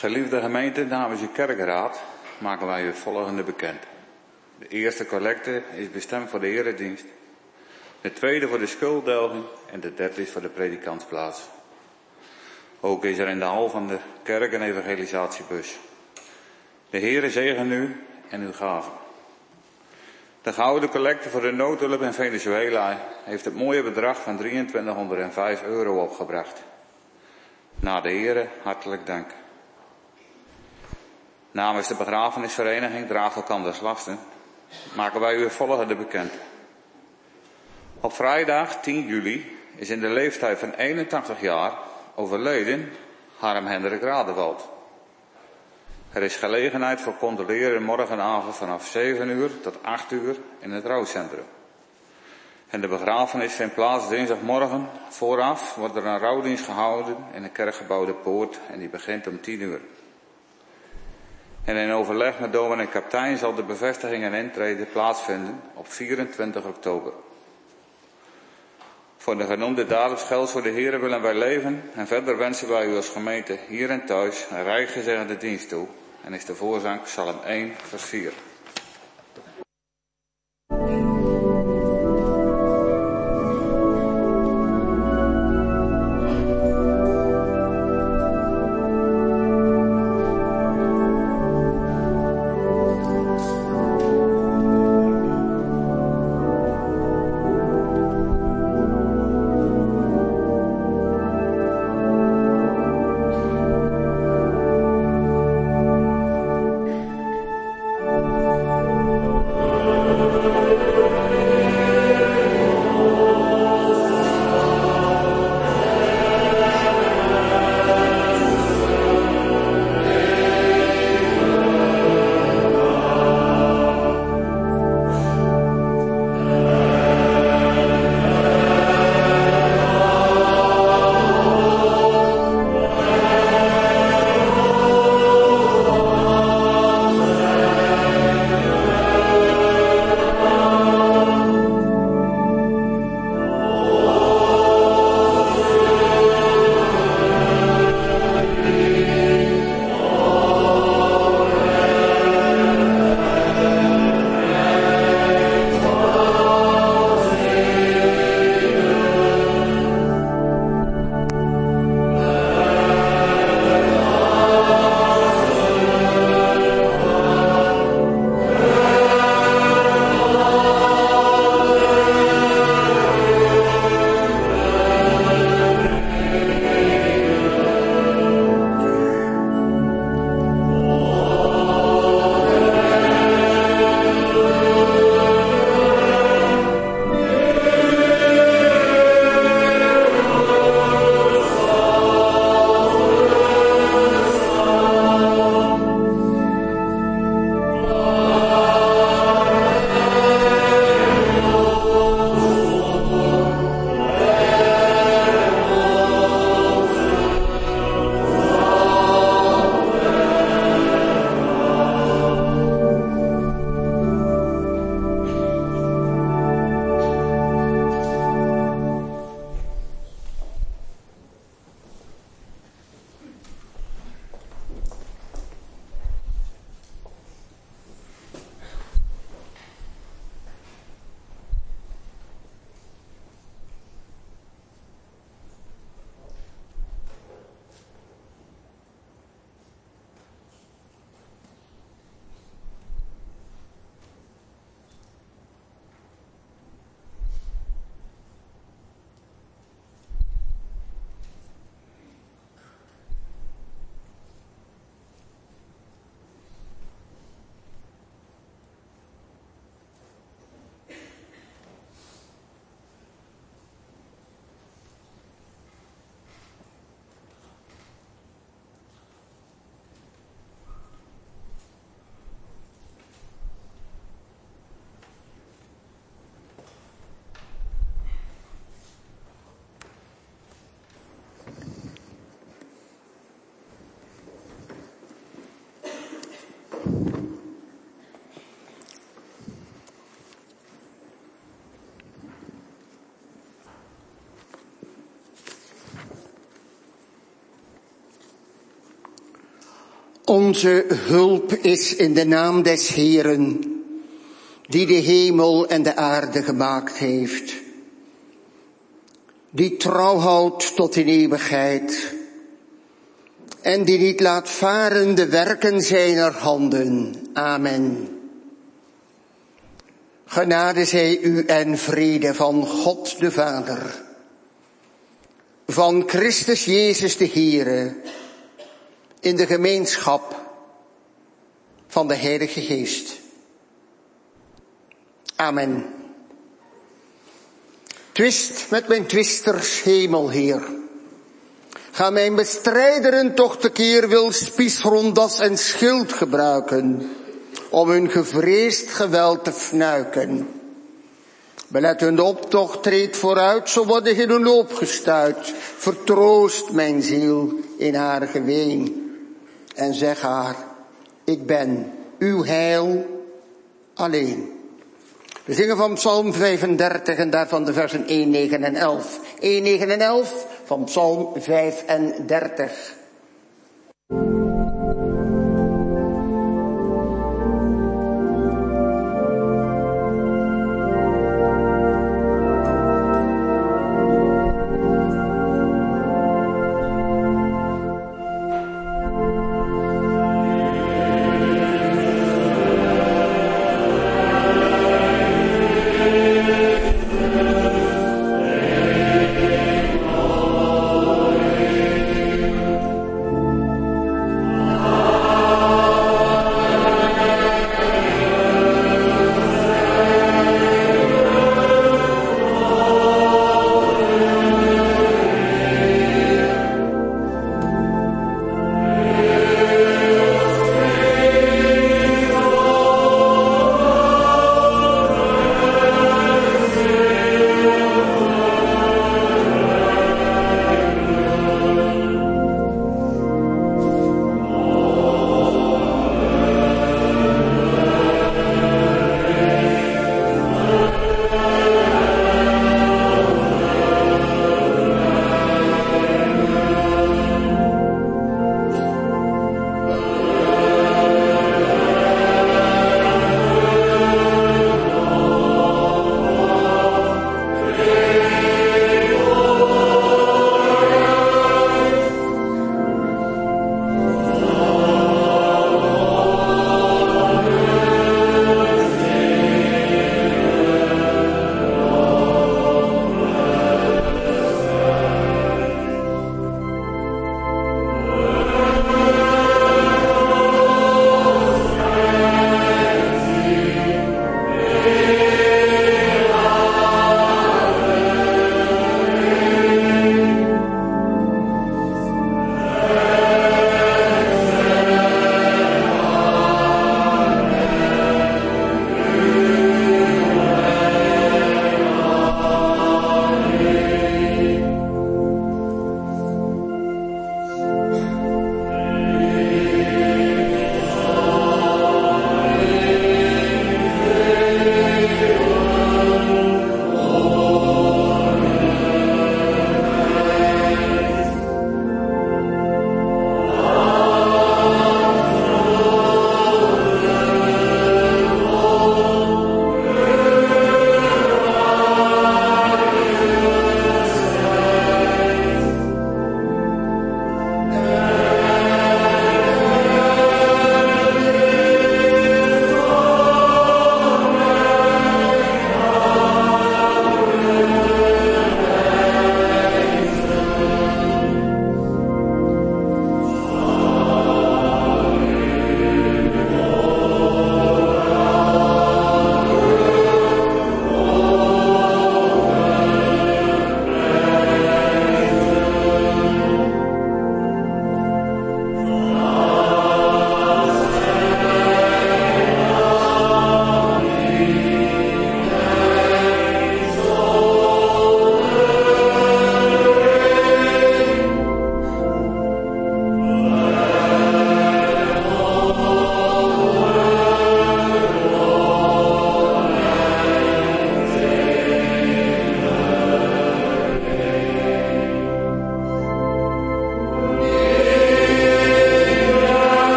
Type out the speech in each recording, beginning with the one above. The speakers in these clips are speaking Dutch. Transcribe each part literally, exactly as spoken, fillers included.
Geliefde gemeente, namens uw kerkraad maken wij u het volgende bekend. De eerste collecte is bestemd voor de eredienst. De tweede voor de schulddelging en de derde is voor de predikantsplaats. Ook is er in de hal van de kerk een evangelisatiebus. De Heere zegen u en uw gaven. De gouden collecte voor de noodhulp in Venezuela heeft het mooie bedrag van drieëntwintighonderdvijf euro opgebracht. Na de Heere hartelijk dank. Namens de begrafenisvereniging Draag elkanders lasten maken wij u het volgende bekend. Op vrijdag tien juli is in de leeftijd van eenentachtig jaar overleden Harm Hendrik Radewald. Er is gelegenheid voor condoleren morgenavond vanaf zeven uur tot acht uur in het rouwcentrum. En de begrafenis vindt plaats dinsdagmorgen. Vooraf wordt er een rouwdienst gehouden in een kerkgebouw De Poort en die begint om tien uur. En in overleg met dominee Kaptein zal de bevestiging en intrede plaatsvinden op vierentwintig oktober. Voor de genoemde datums geldt voor de Heere willen wij leven en verder wensen wij u als gemeente hier en thuis een rijk gezegende dienst toe. En is de voorzang Psalm één vers vier. Thank you. Onze hulp is in de naam des Heeren, die de hemel en de aarde gemaakt heeft, die trouw houdt tot in eeuwigheid en die niet laat varen de werken zijner handen. Amen. Genade zij u en vrede van God de Vader, van Christus Jezus de Heere, in de gemeenschap van de Heilige Geest. Amen. Twist met mijn twisters, hemelheer. Ga mijn bestrijderen toch tekeer, wil spies, rondas en schild gebruiken, om hun gevreesd geweld te fnuiken. Belet hun de optocht, treed vooruit, zo word ik in hun loop gestuit. Vertroost mijn ziel in haar geween, en zeg haar, ik ben uw heil alleen. We zingen van Psalm vijfendertig en daarvan de versen één, negen en elf. één, negen en elf van Psalm vijfendertig.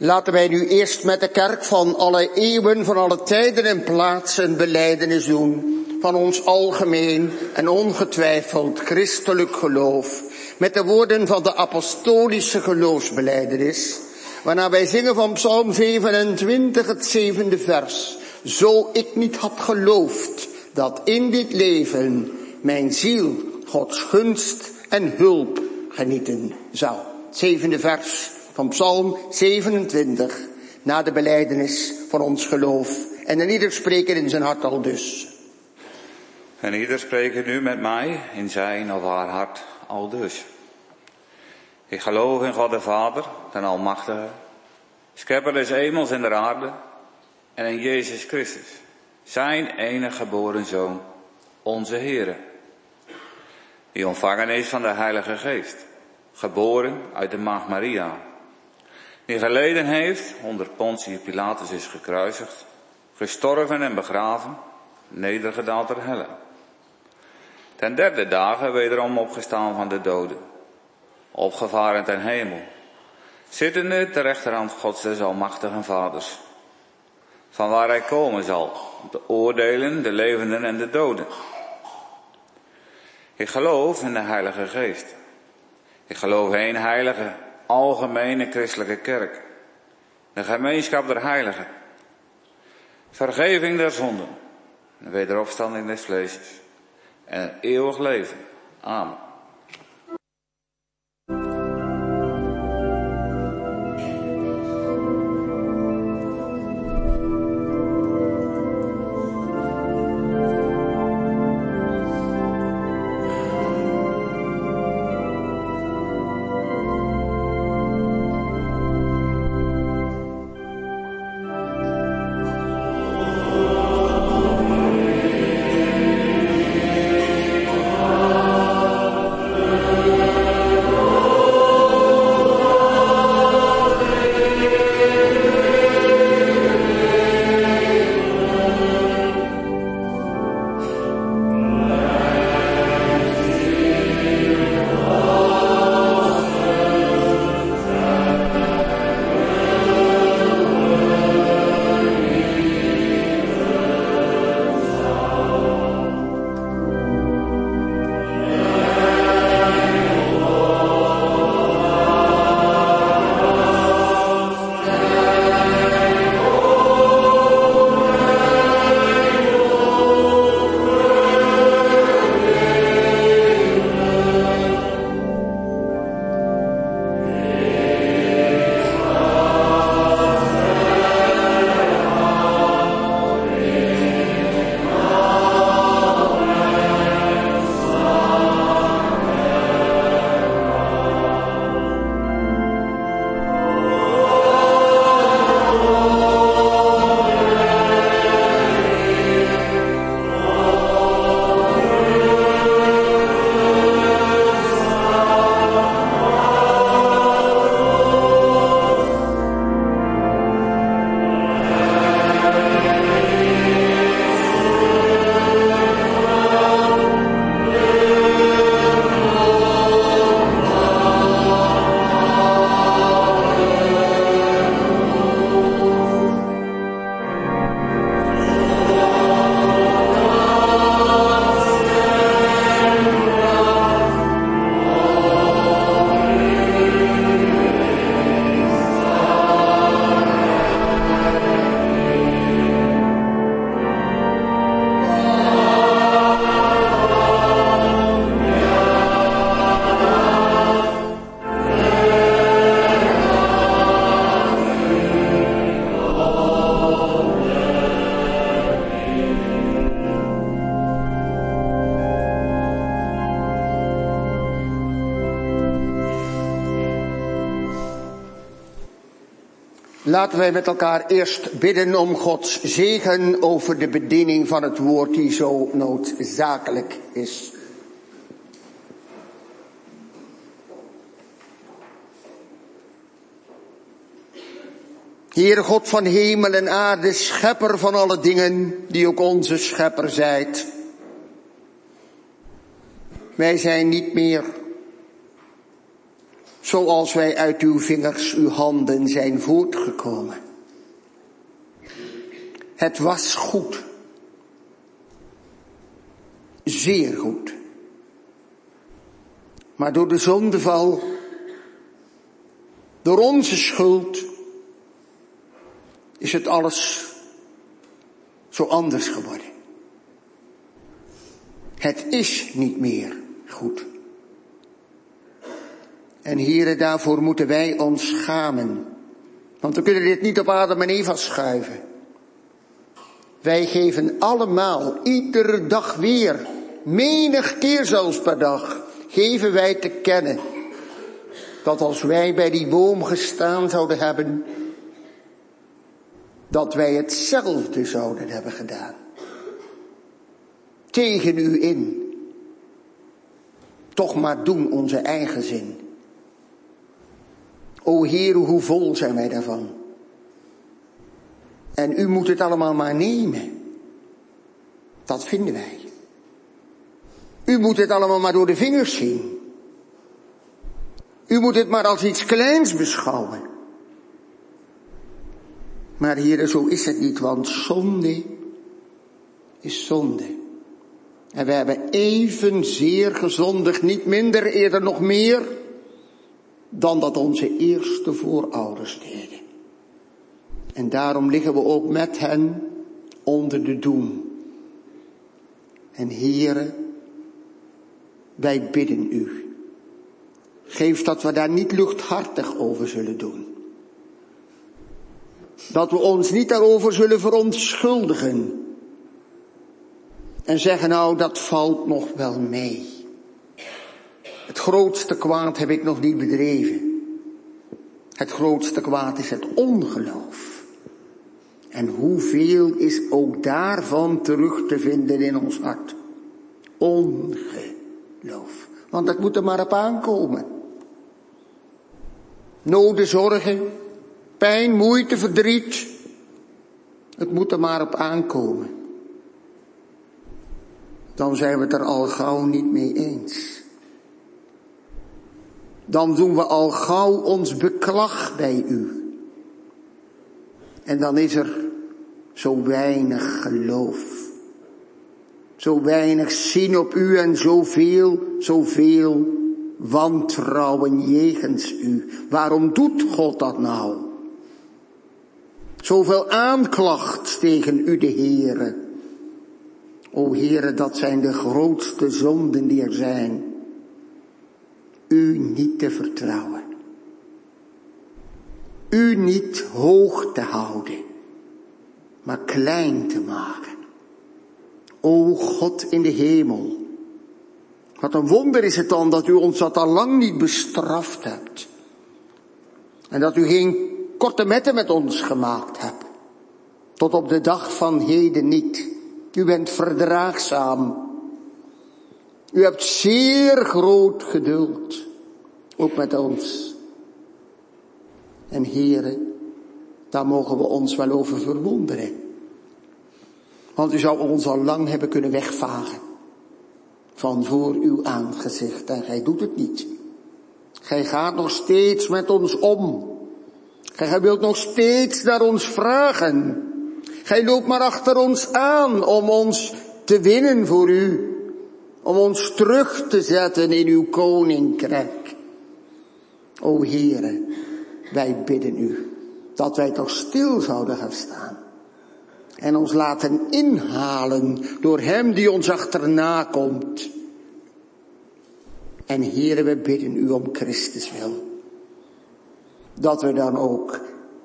Laten wij nu eerst met de kerk van alle eeuwen, van alle tijden en plaatsen belijdenis doen van ons algemeen en ongetwijfeld christelijk geloof, met de woorden van de apostolische geloofsbelijdenis, waarna wij zingen van Psalm zevenentwintig, het zevende vers. Zo ik niet had geloofd dat in dit leven mijn ziel Gods gunst en hulp genieten zou. Het zevende vers van Psalm zevenentwintig, na de belijdenis van ons geloof. En een ieder spreker in zijn hart al dus. En ieder spreekt nu met mij in zijn of haar hart al dus. Ik geloof in God de Vader, den Almachtige, schepper des hemels en der aarde, en in Jezus Christus, zijn enige geboren Zoon, onze Heere, die ontvangen is van de Heilige Geest, geboren uit de Maagd Maria, die geleden heeft, onder Pontius Pilatus is gekruisigd, gestorven en begraven, nedergedaald ter helle. Ten derde dagen wederom opgestaan van de doden, opgevaren ten hemel, zittende ter rechterhand Gods des Almachtigen Vaders, van waar hij komen zal, om te oordelen de levenden en de doden. Ik geloof in de Heilige Geest. Ik geloof in één heilige, algemene christelijke kerk, de gemeenschap der heiligen, vergeving der zonden, de wederopstanding des vleesjes en een eeuwig leven. Amen. Laten wij met elkaar eerst bidden om Gods zegen over de bediening van het woord die zo noodzakelijk is. Heere God van hemel en aarde, schepper van alle dingen, die ook onze schepper zijt. Wij zijn niet meer. zoals wij uit uw vingers, uw handen zijn voortgekomen. Het was goed. Zeer goed. Maar door de zondeval, door onze schuld, is het alles zo anders geworden. Het is niet meer goed. En heren, daarvoor moeten wij ons schamen. Want we kunnen dit niet op Adam en Eva schuiven. Wij geven allemaal, iedere dag weer, menig keer zelfs per dag, geven wij te kennen dat als wij bij die boom gestaan zouden hebben, dat wij hetzelfde zouden hebben gedaan. Tegen u in. Toch maar doen onze eigen zin. O Heer, hoe vol zijn wij daarvan. En u moet het allemaal maar nemen. Dat vinden wij. U moet het allemaal maar door de vingers zien. U moet het maar als iets kleins beschouwen. Maar Heer, zo is het niet, want zonde is zonde. En we hebben evenzeer gezondigd, niet minder, eerder nog meer, dan dat onze eerste voorouders deden. En daarom liggen we ook met hen onder de doem. En Heere, wij bidden u, geef dat we daar niet luchthartig over zullen doen. Dat we ons niet daarover zullen verontschuldigen. En zeggen, nou, dat valt nog wel mee. Het grootste kwaad heb ik nog niet bedreven. Het grootste kwaad is het ongeloof. En hoeveel is ook daarvan terug te vinden in ons hart? Ongeloof. Want dat moet er maar op aankomen. Noden, zorgen, pijn, moeite, verdriet. Het moet er maar op aankomen. Dan zijn we het er al gauw niet mee eens. Dan doen we al gauw ons beklag bij u. En dan is er zo weinig geloof. Zo weinig zien op u en zoveel, zoveel wantrouwen jegens u. Waarom doet God dat nou? Zoveel aanklacht tegen u de Heere. O Heere, dat zijn de grootste zonden die er zijn. U niet te vertrouwen. U niet hoog te houden, maar klein te maken. O God in de hemel. Wat een wonder is het dan dat u ons dat al lang niet bestraft hebt. En dat u geen korte metten met ons gemaakt hebt. Tot op de dag van heden niet. U bent verdraagzaam. U hebt zeer groot geduld. Ook met ons. En Heere, daar mogen we ons wel over verwonderen. Want u zou ons al lang hebben kunnen wegvagen. Van voor uw aangezicht. En gij doet het niet. Gij gaat nog steeds met ons om. Gij wilt nog steeds naar ons vragen. Gij loopt maar achter ons aan om ons te winnen voor u. Om ons terug te zetten in uw koninkrijk. O Heere, wij bidden u dat wij toch stil zouden gaan staan. En ons laten inhalen door hem die ons achterna komt. En Heere, we bidden u om Christus wil. Dat we dan ook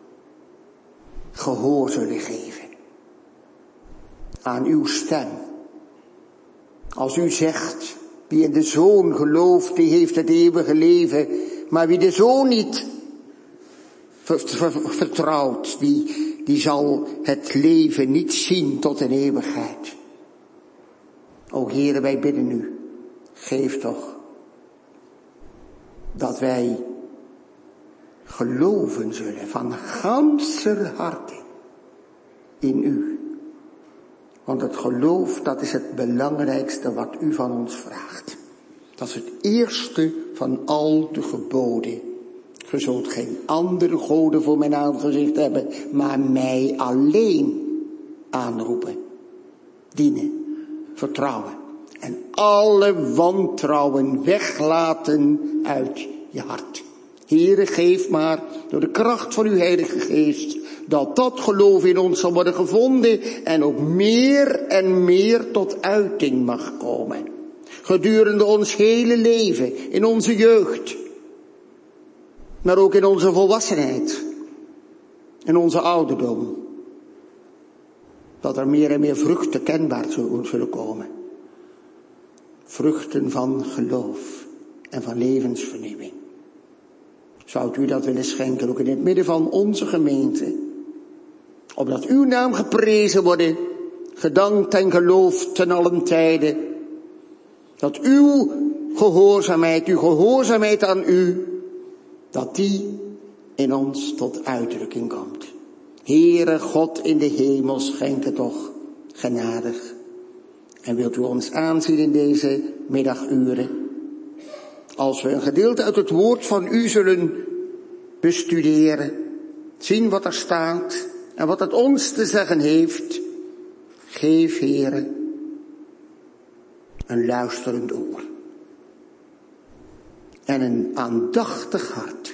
gehoor zullen geven aan uw stem. Als u zegt, wie in de Zoon gelooft, die heeft het eeuwige leven. Maar wie de Zoon niet vertrouwt, die, die zal het leven niet zien tot in eeuwigheid. O Heere, wij bidden u, geef toch dat wij geloven zullen van ganser harte in u. Want het geloof, dat is het belangrijkste wat u van ons vraagt. Dat is het eerste van al de geboden. Ge zult geen andere goden voor mijn aangezicht hebben, maar mij alleen aanroepen, dienen, vertrouwen en alle wantrouwen weglaten uit je hart. Heere, geef maar door de kracht van uw Heilige Geest dat dat geloof in ons zal worden gevonden en ook meer en meer tot uiting mag komen. Gedurende ons hele leven, in onze jeugd, maar ook in onze volwassenheid, in onze ouderdom. Dat er meer en meer vruchten kenbaar zullen komen. Vruchten van geloof en van levensvernieuwing. Zou u dat willen schenken, ook in het midden van onze gemeente. Opdat uw naam geprezen wordt, gedankt en geloofd ten allen tijde. Dat uw gehoorzaamheid, uw gehoorzaamheid aan u, dat die in ons tot uitdrukking komt. Heere God in de hemel, schenk het toch genadig. En wilt u ons aanzien in deze middaguren. Als we een gedeelte uit het woord van u zullen bestuderen. Zien wat er staat en wat het ons te zeggen heeft. Geef, Heere, een luisterend oor. En een aandachtig hart.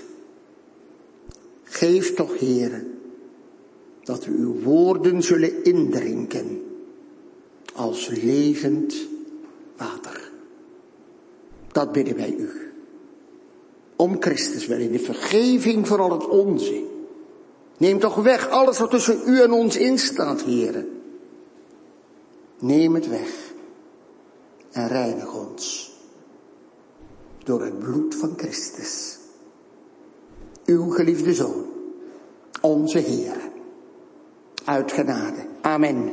Geef toch, Heere, dat we uw woorden zullen indrinken als levend water. Dat bidden wij u. Om Christus wel in de vergeving voor al het onze. Neem toch weg alles wat tussen u en ons instaat, Heere. Neem het weg en reinig ons door het bloed van Christus. Uw geliefde Zoon, onze Heere. Uit genade. Amen.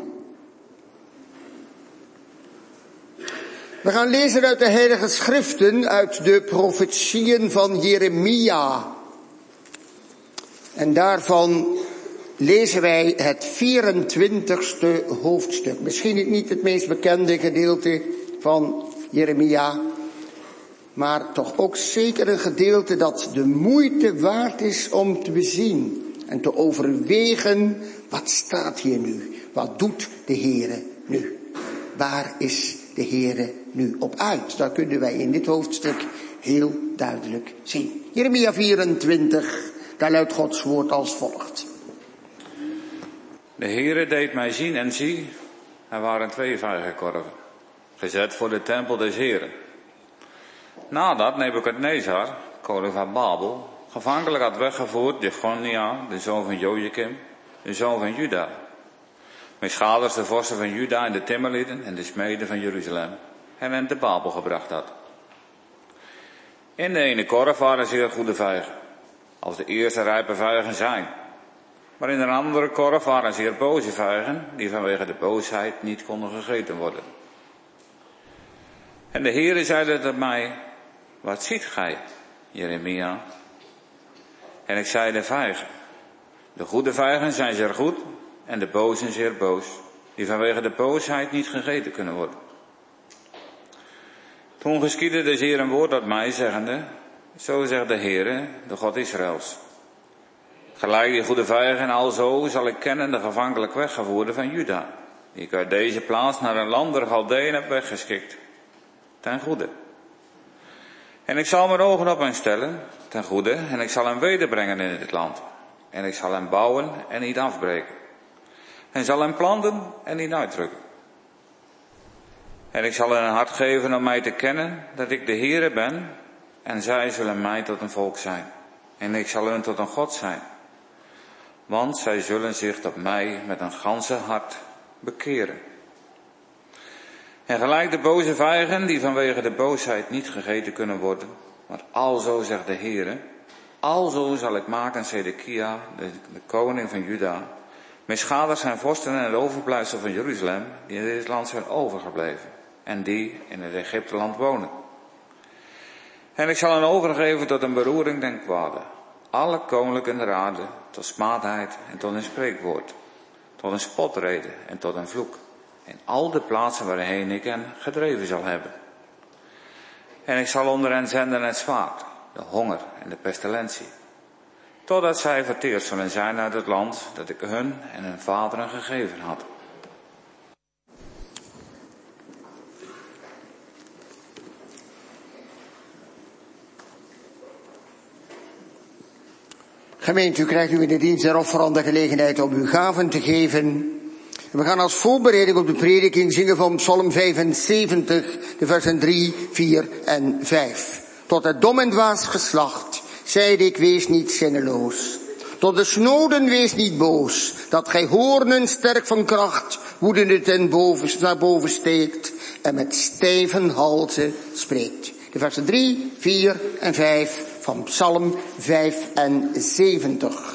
We gaan lezen uit de Heilige Schriften, uit de profetieën van Jeremia. En daarvan lezen wij het vierentwintigste hoofdstuk. Misschien niet het meest bekende gedeelte van Jeremia, maar toch ook zeker een gedeelte dat de moeite waard is om te bezien en te overwegen. Wat staat hier nu? Wat doet de Heere nu? Waar is de Heere nu op uit? Dat kunnen wij in dit hoofdstuk heel duidelijk zien. Jeremia vierentwintig, daar luidt Gods woord als volgt. De Heere deed mij zien en zie, er waren twee vijgenkorven, gezet voor de tempel des Heeren. Nadat Nebukadnezar, koning van Babel, gevankelijk had weggevoerd Jechonia, de zoon van Jojakim, de zoon van Juda. Meschaders, de vorsten van Juda en de timmerlieden en de smeden van Jeruzalem, en hen te Babel gebracht had. In de ene korf waren zeer goede vijgen, als de eerste rijpe vijgen zijn. Maar in een andere korf waren zeer boze vijgen, die vanwege de boosheid niet konden gegeten worden. En de Heere zeide tot mij, wat ziet gij, Jeremia? En ik zei de vijgen. De goede vijgen zijn zeer goed en de bozen zeer boos, die vanwege de boosheid niet gegeten kunnen worden. Toen geschiedde de Heer een woord tot mij, zeggende, zo zegt de Heere, de God Israëls. Gelijk die goede vijgen, alzo zal ik kennen de gevankelijk weggevoerde van Juda, die ik uit deze plaats naar een land der Galdeën heb weggeschikt, ten goede. En ik zal mijn ogen op hen stellen, ten goede, en ik zal hen wederbrengen in dit land. En ik zal hen bouwen en niet afbreken. En zal hen planten en niet uitdrukken. En ik zal hen een hart geven om mij te kennen, dat ik de Heere ben, en zij zullen mij tot een volk zijn. En ik zal hun tot een God zijn. Want zij zullen zich tot mij met een ganse hart bekeren. En gelijk de boze vijgen, die vanwege de boosheid niet gegeten kunnen worden, maar alzo zegt de Heere, alzo zal ik maken Zedekia, de, de koning van Juda, meschaders zijn vorsten en het overblijfsel van Jeruzalem, die in dit land zijn overgebleven, en die in het Egypteland wonen. En ik zal hen overgeven tot een beroering den kwade, alle koninklijken der aarde, tot smaadheid en tot een spreekwoord, tot een spotrede en tot een vloek. In al de plaatsen waarheen ik hen gedreven zal hebben. En ik zal onder hen zenden het zwaard, de honger en de pestilentie, totdat zij verteerd zullen zijn uit het land dat ik hun en hun vaderen gegeven had. Gemeente, u krijgt u in de dienst der offerande de gelegenheid om uw gaven te geven. We gaan als voorbereiding op de prediking zingen van Psalm vijfenzeventig, de versen drie, vier en vijf. Tot het dom en dwaas geslacht, zeide ik, wees niet zinneloos. Tot de snoden wees niet boos, dat gij hoornen sterk van kracht, woedende ten boven, naar boven steekt, en met stijven halzen spreekt. De versen drie, vier en vijf van Psalm vijfenzeventig.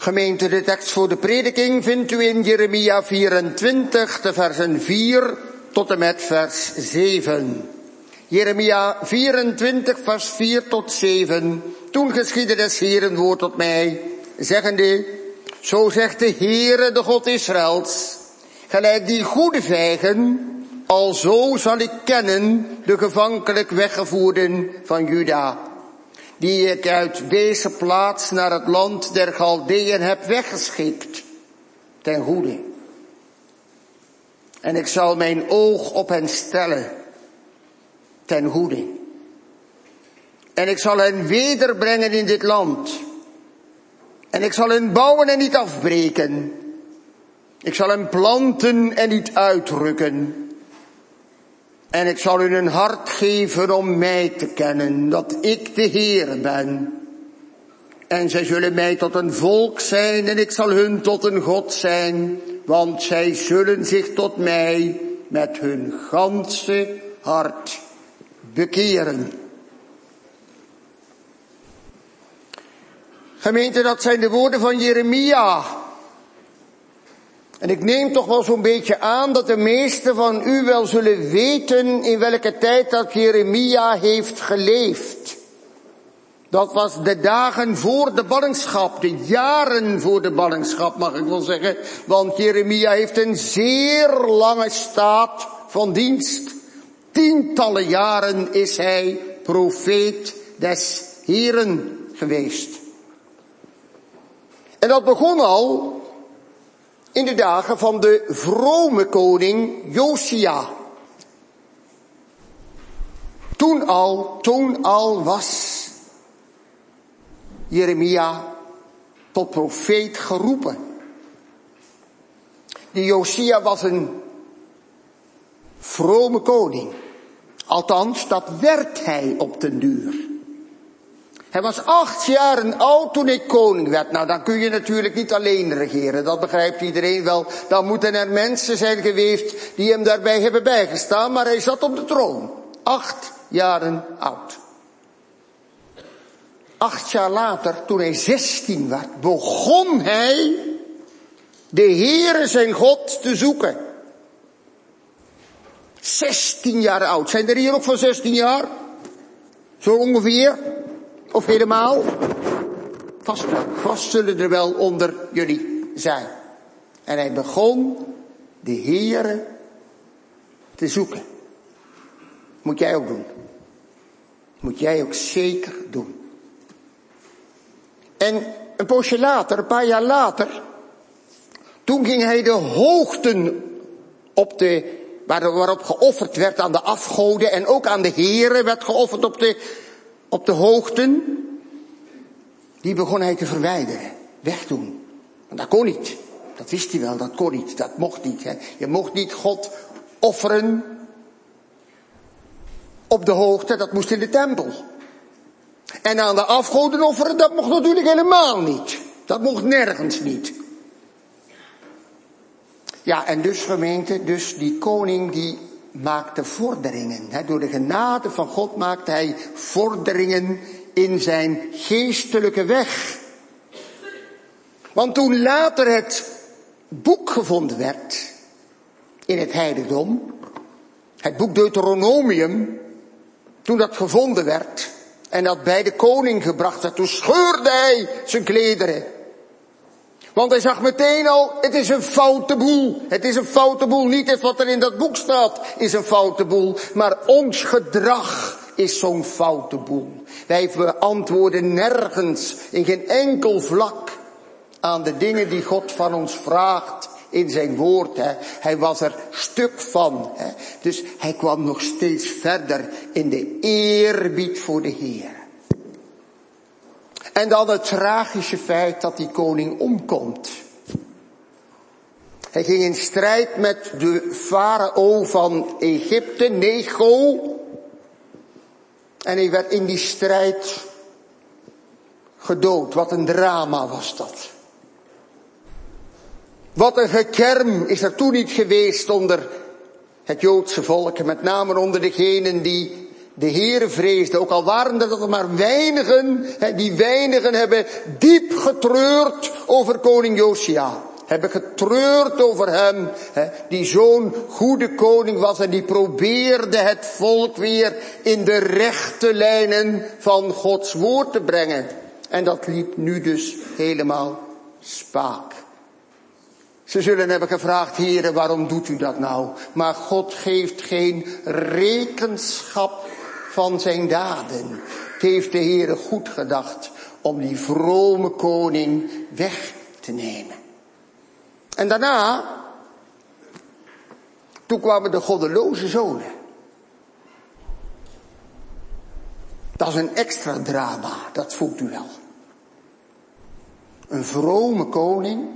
Gemeente, de tekst voor de prediking vindt u in Jeremia vierentwintig, de versen vier tot en met vers zeven. Jeremia vierentwintig, vers vier tot zeven. Toen geschiedde des Heeren woord tot mij, zeggende, zo zegt de Heere, de God Israëls, gelijk die goede vijgen, alzo zal ik kennen de gevankelijk weggevoerden van Juda, die ik uit deze plaats naar het land der Galdeën heb weggeschikt, ten goede. En ik zal mijn oog op hen stellen, ten goede. En ik zal hen wederbrengen in dit land. En ik zal hen bouwen en niet afbreken. Ik zal hen planten en niet uitrukken. En ik zal hun een hart geven om mij te kennen, dat ik de Heere ben. En zij zullen mij tot een volk zijn en ik zal hun tot een God zijn, want zij zullen zich tot mij met hun ganse hart bekeren. Gemeente, dat zijn de woorden van Jeremia. En ik neem toch wel zo'n beetje aan dat de meesten van u wel zullen weten in welke tijd dat Jeremia heeft geleefd. Dat was de dagen voor de ballingschap, de jaren voor de ballingschap mag ik wel zeggen. Want Jeremia heeft een zeer lange staat van dienst. Tientallen jaren is hij profeet des Heeren geweest. En dat begon al in de dagen van de vrome koning Josia. Toen al, toen al was Jeremia tot profeet geroepen. Die Josia was een vrome koning. Althans, dat werd hij op den duur. Hij was acht jaren oud toen hij koning werd. Nou, dan kun je natuurlijk niet alleen regeren. Dat begrijpt iedereen wel. Dan moeten er mensen zijn geweest die hem daarbij hebben bijgestaan. Maar hij zat op de troon. Acht jaren oud. Acht jaar later, toen hij zestien werd, begon hij de Heere zijn God te zoeken. Zestien jaar oud. Zijn er hier ook van zestien jaar? Zo ongeveer? Of helemaal? Vast wel. Vast zullen er wel onder jullie zijn. En hij begon de Heere te zoeken. Moet jij ook doen. Moet jij ook zeker doen. En een poosje later, een paar jaar later, toen ging hij de hoogten op de, waarop geofferd werd aan de afgoden en ook aan de Heere werd geofferd op de, op de hoogten, die begon hij te verwijderen, wegdoen. Want dat kon niet. Dat wist hij wel, dat kon niet, dat mocht niet. Hè. Je mocht niet God offeren op de hoogte, dat moest in de tempel. En aan de afgoden offeren, dat mocht natuurlijk helemaal niet. Dat mocht nergens niet. Ja, en dus gemeente, dus die koning die maakte vorderingen. Hè. Door de genade van God maakte hij vorderingen in zijn geestelijke weg. Want toen later het boek gevonden werd in het heiligdom, het boek Deuteronomium, toen dat gevonden werd en dat bij de koning gebracht werd, toen scheurde hij zijn klederen. Want hij zag meteen al, het is een foute boel. Het is een foute boel. Niet eens wat er in dat boek staat is een foute boel. Maar ons gedrag is zo'n foute boel. Wij beantwoorden nergens, in geen enkel vlak, aan de dingen die God van ons vraagt in zijn woord. Hè. Hij was er stuk van. Hè. Dus hij kwam nog steeds verder in de eerbied voor de Heer. En dan het tragische feit dat die koning omkomt. Hij ging in strijd met de farao van Egypte, Necho. En hij werd in die strijd gedood. Wat een drama was dat. Wat een gekerm is er toen niet geweest onder het Joodse volk. Met name onder degenen die de Heere vreesden. Ook al waren er dat maar weinigen, die weinigen hebben diep getreurd over koning Josia. Hebben getreurd over hem, die zo'n goede koning was en die probeerde het volk weer in de rechte lijnen van Gods woord te brengen. En dat liep nu dus helemaal spaak. Ze zullen hebben gevraagd, Heere, waarom doet u dat nou? Maar God geeft geen rekenschap van zijn daden. Het heeft de Heere goed gedacht om die vrome koning weg te nemen. En daarna, toen kwamen de goddeloze zonen. Dat is een extra drama, dat voelt u wel. Een vrome koning.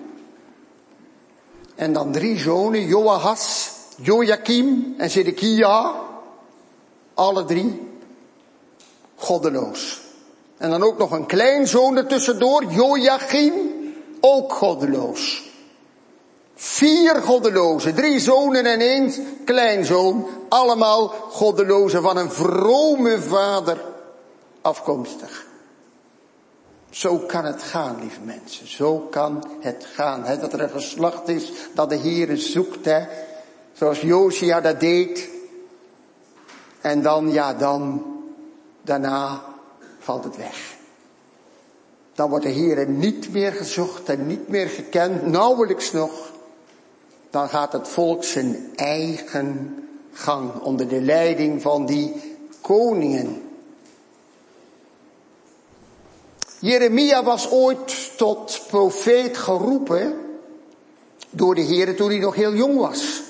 En dan drie zonen, Joahaz, Jojakim en Zedekia. Alle drie goddeloos. En dan ook nog een kleinzoon ertussendoor, Joachim, ook goddeloos. Vier goddelozen, drie zonen en één kleinzoon, allemaal goddelozen van een vrome vader afkomstig. Zo kan het gaan, lieve mensen, zo kan het gaan. Hè? Dat er een geslacht is dat de Heere zoekt, hè? Zoals Josia dat deed. En dan, ja dan, daarna valt het weg. Dan wordt de Heere niet meer gezocht en niet meer gekend, nauwelijks nog. Dan gaat het volk zijn eigen gang onder de leiding van die koningen. Jeremia was ooit tot profeet geroepen door de Heere toen hij nog heel jong was.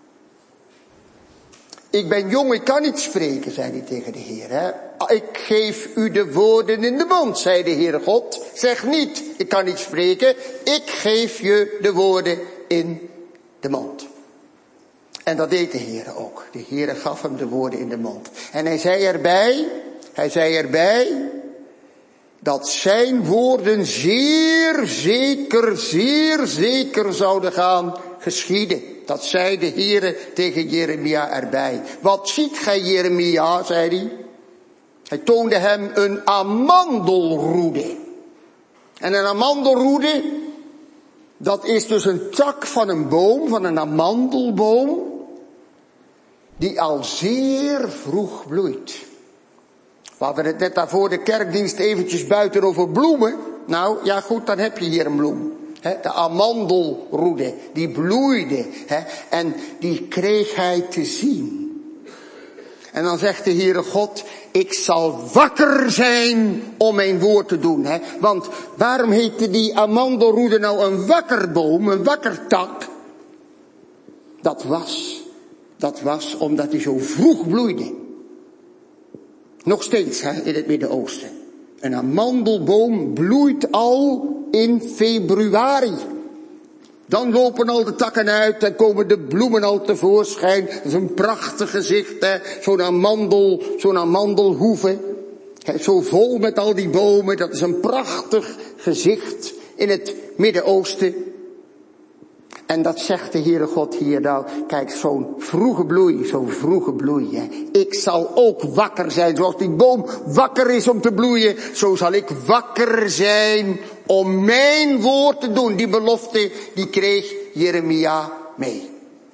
Ik ben jong, ik kan niet spreken, zei hij tegen de Heere. Ik geef u de woorden in de mond, zei de Heere God. Zeg niet, ik kan niet spreken, ik geef je de woorden in de mond. En dat deed de Heere ook. De Heere gaf hem de woorden in de mond. En hij zei erbij, hij zei erbij, dat zijn woorden zeer zeker, zeer zeker zouden gaan geschieden. Dat zei de Heere tegen Jeremia erbij. Wat ziet gij, Jeremia, zei hij. Hij toonde hem een amandelroede. En een amandelroede, dat is dus een tak van een boom, van een amandelboom, die al zeer vroeg bloeit. We hadden het net daarvoor de kerkdienst eventjes buiten over bloemen. Nou, ja goed, dan heb je hier een bloem. He, de amandelroede, die bloeide. He, en die kreeg hij te zien. En dan zegt de Heere God, ik zal wakker zijn om mijn woord te doen. He. Want waarom heette die amandelroede nou een wakkerboom, een wakkertak? Dat was, dat was omdat hij zo vroeg bloeide. Nog steeds hè, in het Midden-Oosten. Een amandelboom bloeit al in februari. Dan lopen al de takken uit en komen de bloemen al tevoorschijn. Dat is een prachtig gezicht, hè. Zo'n amandel, zo'n amandelhoeve. Hè, zo vol met al die bomen. Dat is een prachtig gezicht in het Midden-Oosten. En dat zegt de Heere God hier nou, kijk, zo'n vroege bloei, zo'n vroege bloei. Hè. Ik zal ook wakker zijn, zoals die boom wakker is om te bloeien, zo zal ik wakker zijn om mijn woord te doen. Die belofte, die kreeg Jeremia mee.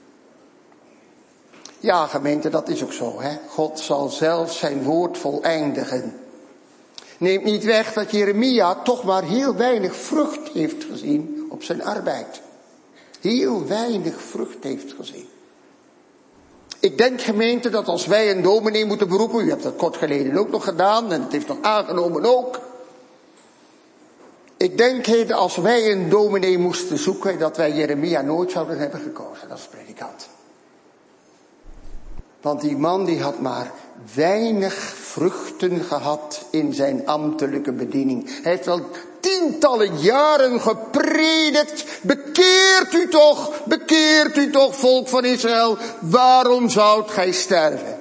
Ja, gemeente, dat is ook zo, hè. God zal zelf zijn woord voleindigen. Neemt niet weg dat Jeremia toch maar heel weinig vrucht heeft gezien op zijn arbeid. Heel weinig vrucht heeft gezien. Ik denk, gemeente, dat als wij een dominee moeten beroepen, u hebt dat kort geleden ook nog gedaan en het heeft nog aangenomen ook. Ik denk, heden, als wij een dominee moesten zoeken, dat wij Jeremia nooit zouden hebben gekozen als predikant. Want die man die had maar weinig vruchten gehad in zijn ambtelijke bediening. Hij heeft al tientallen jaren gepredikt. Bekeert u toch, bekeert u toch, volk van Israël. Waarom zoudt gij sterven?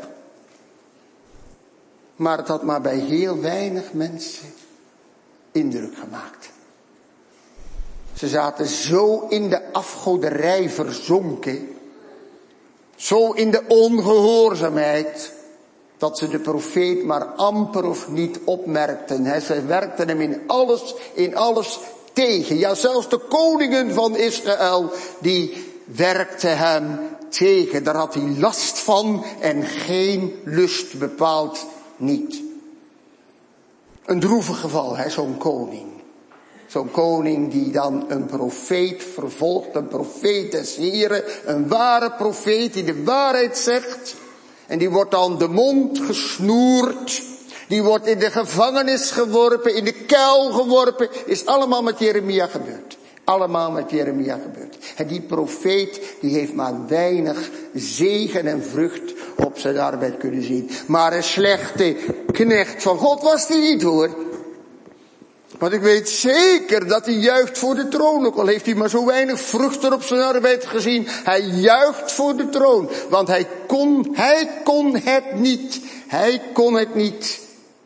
Maar het had maar bij heel weinig mensen indruk gemaakt. Ze zaten zo in de afgoderij verzonken. Zo in de ongehoorzaamheid. dat ze de profeet maar amper of niet opmerkten. He, ze werkten hem in alles, in alles tegen. Ja, zelfs de koningen van Israël, die werkten hem tegen. Daar had hij last van en geen lust, bepaald niet. Een droevig geval, hè, zo'n koning. Zo'n koning die dan een profeet vervolgt, een profeet des Heren, een ware profeet die de waarheid zegt. En die wordt dan de mond gesnoerd. Die wordt in de gevangenis geworpen, in de kuil geworpen. Is allemaal met Jeremia gebeurd. Allemaal met Jeremia gebeurd. En die profeet, die heeft maar weinig zegen en vrucht op zijn arbeid kunnen zien. Maar een slechte knecht van God was hij niet, hoor. Want ik weet zeker dat hij juicht voor de troon. Ook al heeft hij maar zo weinig vruchten op zijn arbeid gezien. Hij juicht voor de troon. Want hij kon, hij kon het niet. Hij kon het niet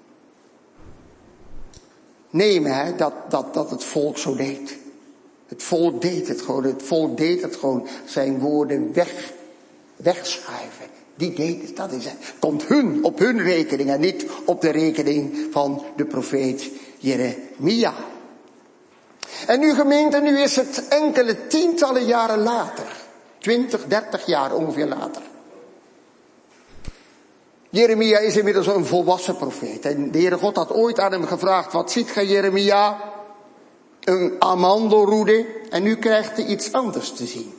nemen, hè, dat, dat, dat het volk zo deed. Het volk deed het gewoon. Het volk deed het gewoon. Zijn woorden weg, wegschuiven. Die deed het. Dat is het. Komt hun, op hun rekening en niet op de rekening van de profeet Jeremia. En nu gemeente, nu is het enkele tientallen jaren later. Twintig, dertig jaar ongeveer later. Jeremia is inmiddels een volwassen profeet. En de Heere God had ooit aan hem gevraagd, wat ziet gij Jeremia? Een amandelroede. En nu krijgt hij iets anders te zien.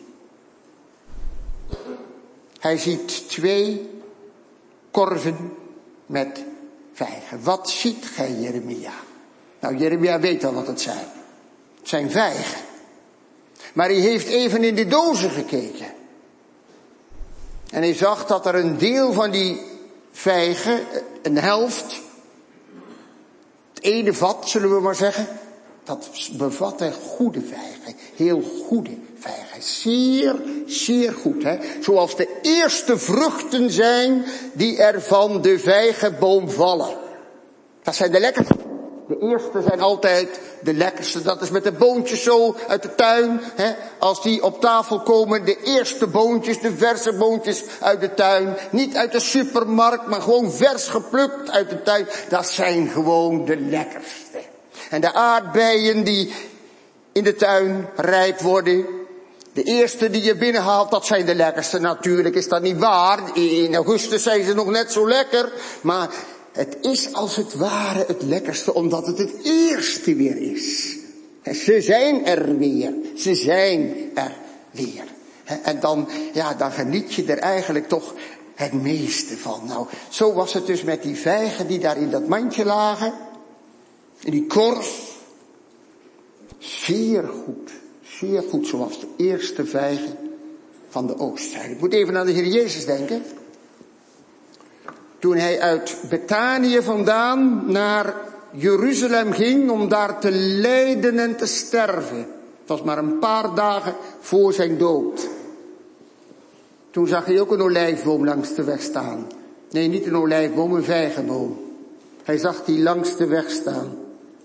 Hij ziet twee korven met vijgen. Wat ziet gij, Jeremia? Nou, Jeremia weet al wat het zijn. Het zijn vijgen. Maar hij heeft even in de dozen gekeken. En hij zag dat er een deel van die vijgen, een helft, het ene vat, zullen we maar zeggen, dat bevatte goede vijgen. Heel goede vijgen. Zeer, zeer goed. Hè? Zoals de eerste vruchten zijn die er van de vijgenboom vallen. Dat zijn de lekkerste. De eerste zijn altijd de lekkerste. Dat is met de boontjes zo uit de tuin. Hè? Als die op tafel komen, de eerste boontjes, de verse boontjes uit de tuin. Niet uit de supermarkt, maar gewoon vers geplukt uit de tuin. Dat zijn gewoon de lekkerste. En de aardbeien die in de tuin rijp worden. De eerste die je binnenhaalt, dat zijn de lekkerste. Natuurlijk is dat niet waar. In augustus zijn ze nog net zo lekker. Maar het is als het ware het lekkerste, omdat het het eerste weer is. Ze zijn er weer. Ze zijn er weer. En dan, ja, dan geniet je er eigenlijk toch het meeste van. Nou, zo was het dus met die vijgen die daar in dat mandje lagen. In die korf. Zeer goed. Zeer goed, zoals de eerste vijgen van de oogst zijn. Ik moet even aan de Heer Jezus denken. Toen hij uit Betanië vandaan naar Jeruzalem ging om daar te lijden en te sterven. Het was maar een paar dagen voor zijn dood. Toen zag hij ook een olijfboom langs de weg staan. Nee, niet een olijfboom, een vijgenboom. Hij zag die langs de weg staan.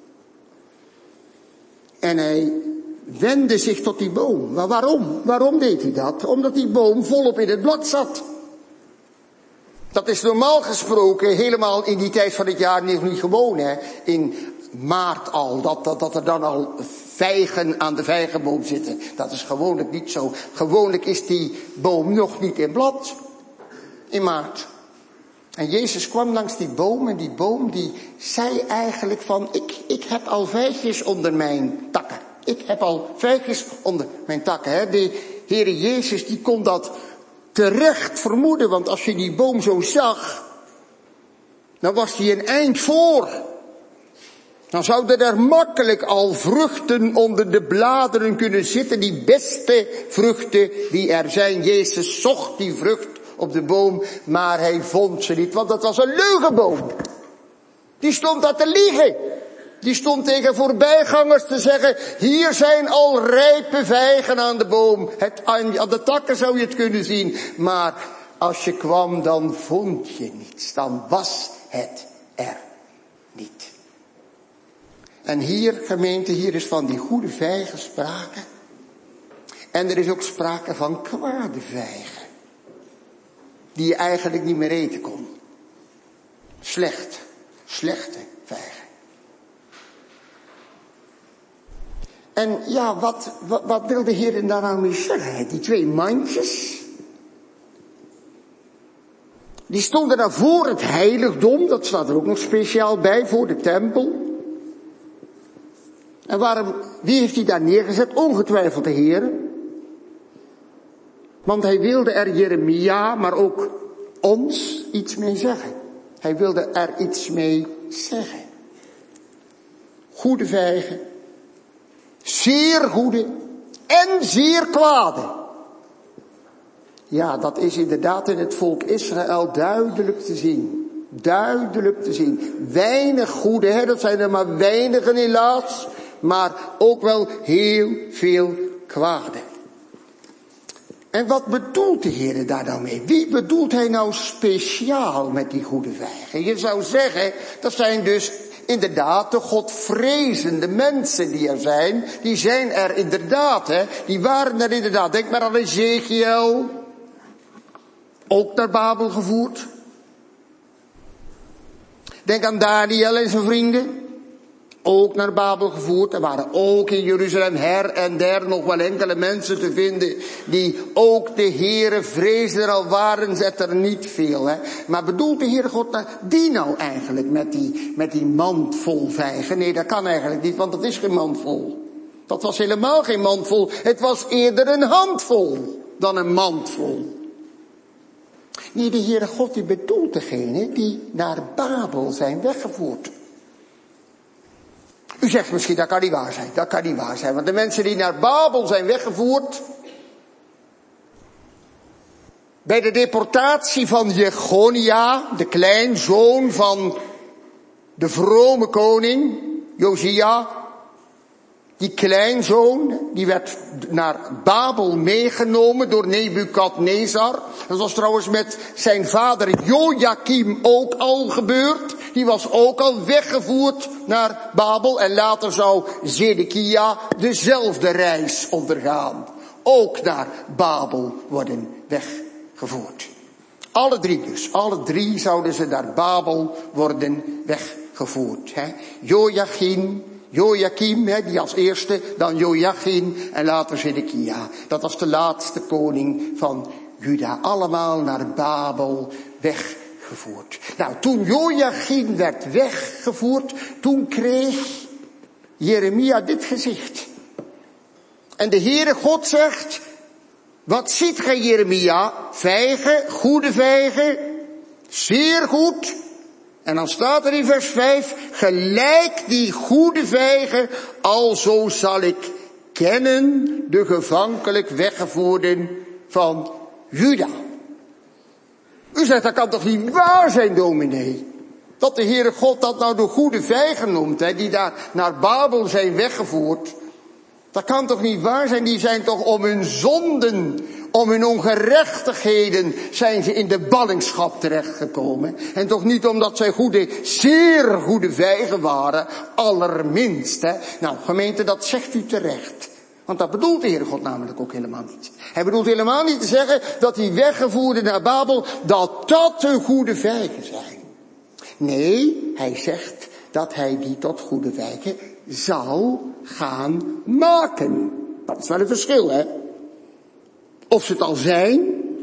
En hij wendde zich tot die boom. Maar waarom? Waarom deed hij dat? Omdat die boom volop in het blad zat. Dat is normaal gesproken helemaal in die tijd van het jaar nog niet gewoon, hè. In maart al, dat, dat, dat er dan al vijgen aan de vijgenboom zitten. Dat is gewoonlijk niet zo. Gewoonlijk is die boom nog niet in blad. In maart. En Jezus kwam langs die boom en die boom die zei eigenlijk van, ik, ik heb al vijgjes onder mijn takken. Ik heb al vijgjes onder mijn takken. Hè. De Heere Jezus die kon dat terecht vermoeden, want als je die boom zo zag, dan was die een eind voor. Dan zouden er makkelijk al vruchten onder de bladeren kunnen zitten, die beste vruchten die er zijn. Jezus zocht die vrucht op de boom, maar hij vond ze niet, want dat was een leugenboom. Die stond daar te liegen. Die stond tegen voorbijgangers te zeggen, hier zijn al rijpe vijgen aan de boom. Het, aan de takken zou je het kunnen zien. Maar als je kwam, dan vond je niets. Dan was het er niet. En hier, gemeente, hier is van die goede vijgen sprake. En er is ook sprake van kwade vijgen. Die je eigenlijk niet meer eten kon. slecht, slechte vijgen. En ja, wat, wat, wat wil de Heer daar nou mee zeggen? Die twee mandjes, die stonden daar voor het heiligdom, dat staat er ook nog speciaal bij, voor de tempel. En waarom, wie heeft die daar neergezet? Ongetwijfeld de Heer. Want hij wilde er Jeremia, maar ook ons iets mee zeggen. Hij wilde er iets mee zeggen. Goede vijgen, zeer goede en zeer kwade. Ja, dat is inderdaad in het volk Israël duidelijk te zien. Duidelijk te zien. Weinig goede, hè, dat zijn er maar weinigen helaas, maar ook wel heel veel kwade. En wat bedoelt de Heer daar nou mee? Wie bedoelt hij nou speciaal met die goede vijgen? Je zou zeggen, dat zijn dus inderdaad de godvrezende mensen die er zijn. Die zijn er inderdaad, hè. Die waren er inderdaad. Denk maar aan Ezekiel. Ook naar Babel gevoerd. Denk aan Daniel en zijn vrienden. Ook naar Babel gevoerd. Er waren ook in Jeruzalem her en der nog wel enkele mensen te vinden die ook de Heere vreesden, al waren het er niet veel. Hè. Maar bedoelt de Heere God die nou eigenlijk met die, met die mand vol vijgen? Nee, dat kan eigenlijk niet, want dat is geen mand vol. Dat was helemaal geen mand vol. Het was eerder een handvol dan een mand vol. Nee, de Heere God die bedoelt degene die naar Babel zijn weggevoerd. U zegt misschien, dat kan niet waar zijn, dat kan niet waar zijn. Want de mensen die naar Babel zijn weggevoerd, bij de deportatie van Jechonia, de kleinzoon van de vrome koning, Josia, die kleinzoon, die werd naar Babel meegenomen door Nebukadnezar. Dat was trouwens met zijn vader Jojakim ook al gebeurd. Die was ook al weggevoerd naar Babel. En later zou Zedekia dezelfde reis ondergaan. Ook naar Babel worden weggevoerd. Alle drie dus. Alle drie zouden ze naar Babel worden weggevoerd. Hè. Joachim, Jojakim, hè, die als eerste, dan Joachim en later Zedekia. Dat was de laatste koning van Juda. Allemaal naar Babel weggevoerd. Nou, toen Joachim werd weggevoerd, toen kreeg Jeremia dit gezicht. En de Heere God zegt, wat ziet gij Jeremia? Vijgen, goede vijgen, zeer goed. En dan staat er in vers vijf, gelijk die goede vijgen, alzo zal ik kennen de gevankelijk weggevoerden van Juda. U zegt, dat kan toch niet waar zijn, dominee? Dat de Heere God dat nou de goede vijgen noemt, hè, die daar naar Babel zijn weggevoerd. Dat kan toch niet waar zijn? Die zijn toch om hun zonden, om hun ongerechtigheden zijn ze in de ballingschap terechtgekomen. En toch niet omdat zij goede, zeer goede vijgen waren, allerminst. Hè? Nou, gemeente, dat zegt u terecht. Want dat bedoelt de Heere God namelijk ook helemaal niet. Hij bedoelt helemaal niet te zeggen dat die weggevoerden naar Babel, dat dat de goede vijgen zijn. Nee, hij zegt dat hij die tot goede vijgen zal gaan maken. Dat is wel een verschil, hè. Of ze het al zijn?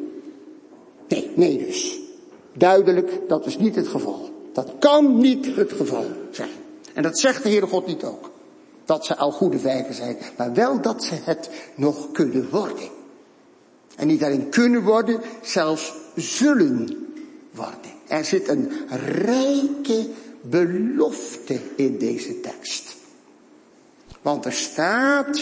Nee, nee dus. Duidelijk, dat is niet het geval. Dat kan niet het geval zijn. En dat zegt de Heere God niet ook. Dat ze al goede vijgen zijn, maar wel dat ze het nog kunnen worden. En niet alleen kunnen worden, zelfs zullen worden. Er zit een rijke belofte in deze tekst. Want er staat,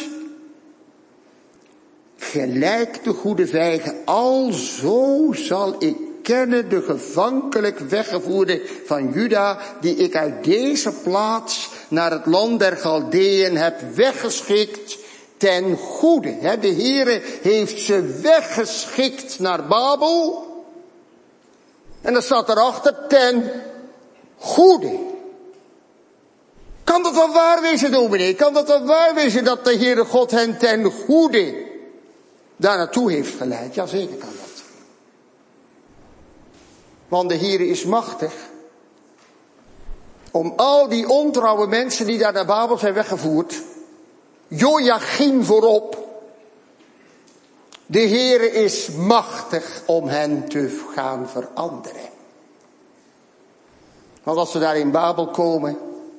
gelijk de goede vijgen, alzo zal ik kennen de gevankelijk weggevoerde van Juda, die ik uit deze plaats naar het land der Galdeën heb weggeschikt ten goede. De Heere heeft ze weggeschikt naar Babel. En dan staat erachter ten goede. Kan dat wel waar wezen, dominee? Kan dat wel waar wezen dat de Heere God hen ten goede daar naartoe heeft geleid? Ja, zeker kan dat. Want de Heere is machtig om al die ontrouwe mensen die daar naar Babel zijn weggevoerd, Joachim voorop. De Heere is machtig om hen te gaan veranderen. Want als we daar in Babel komen,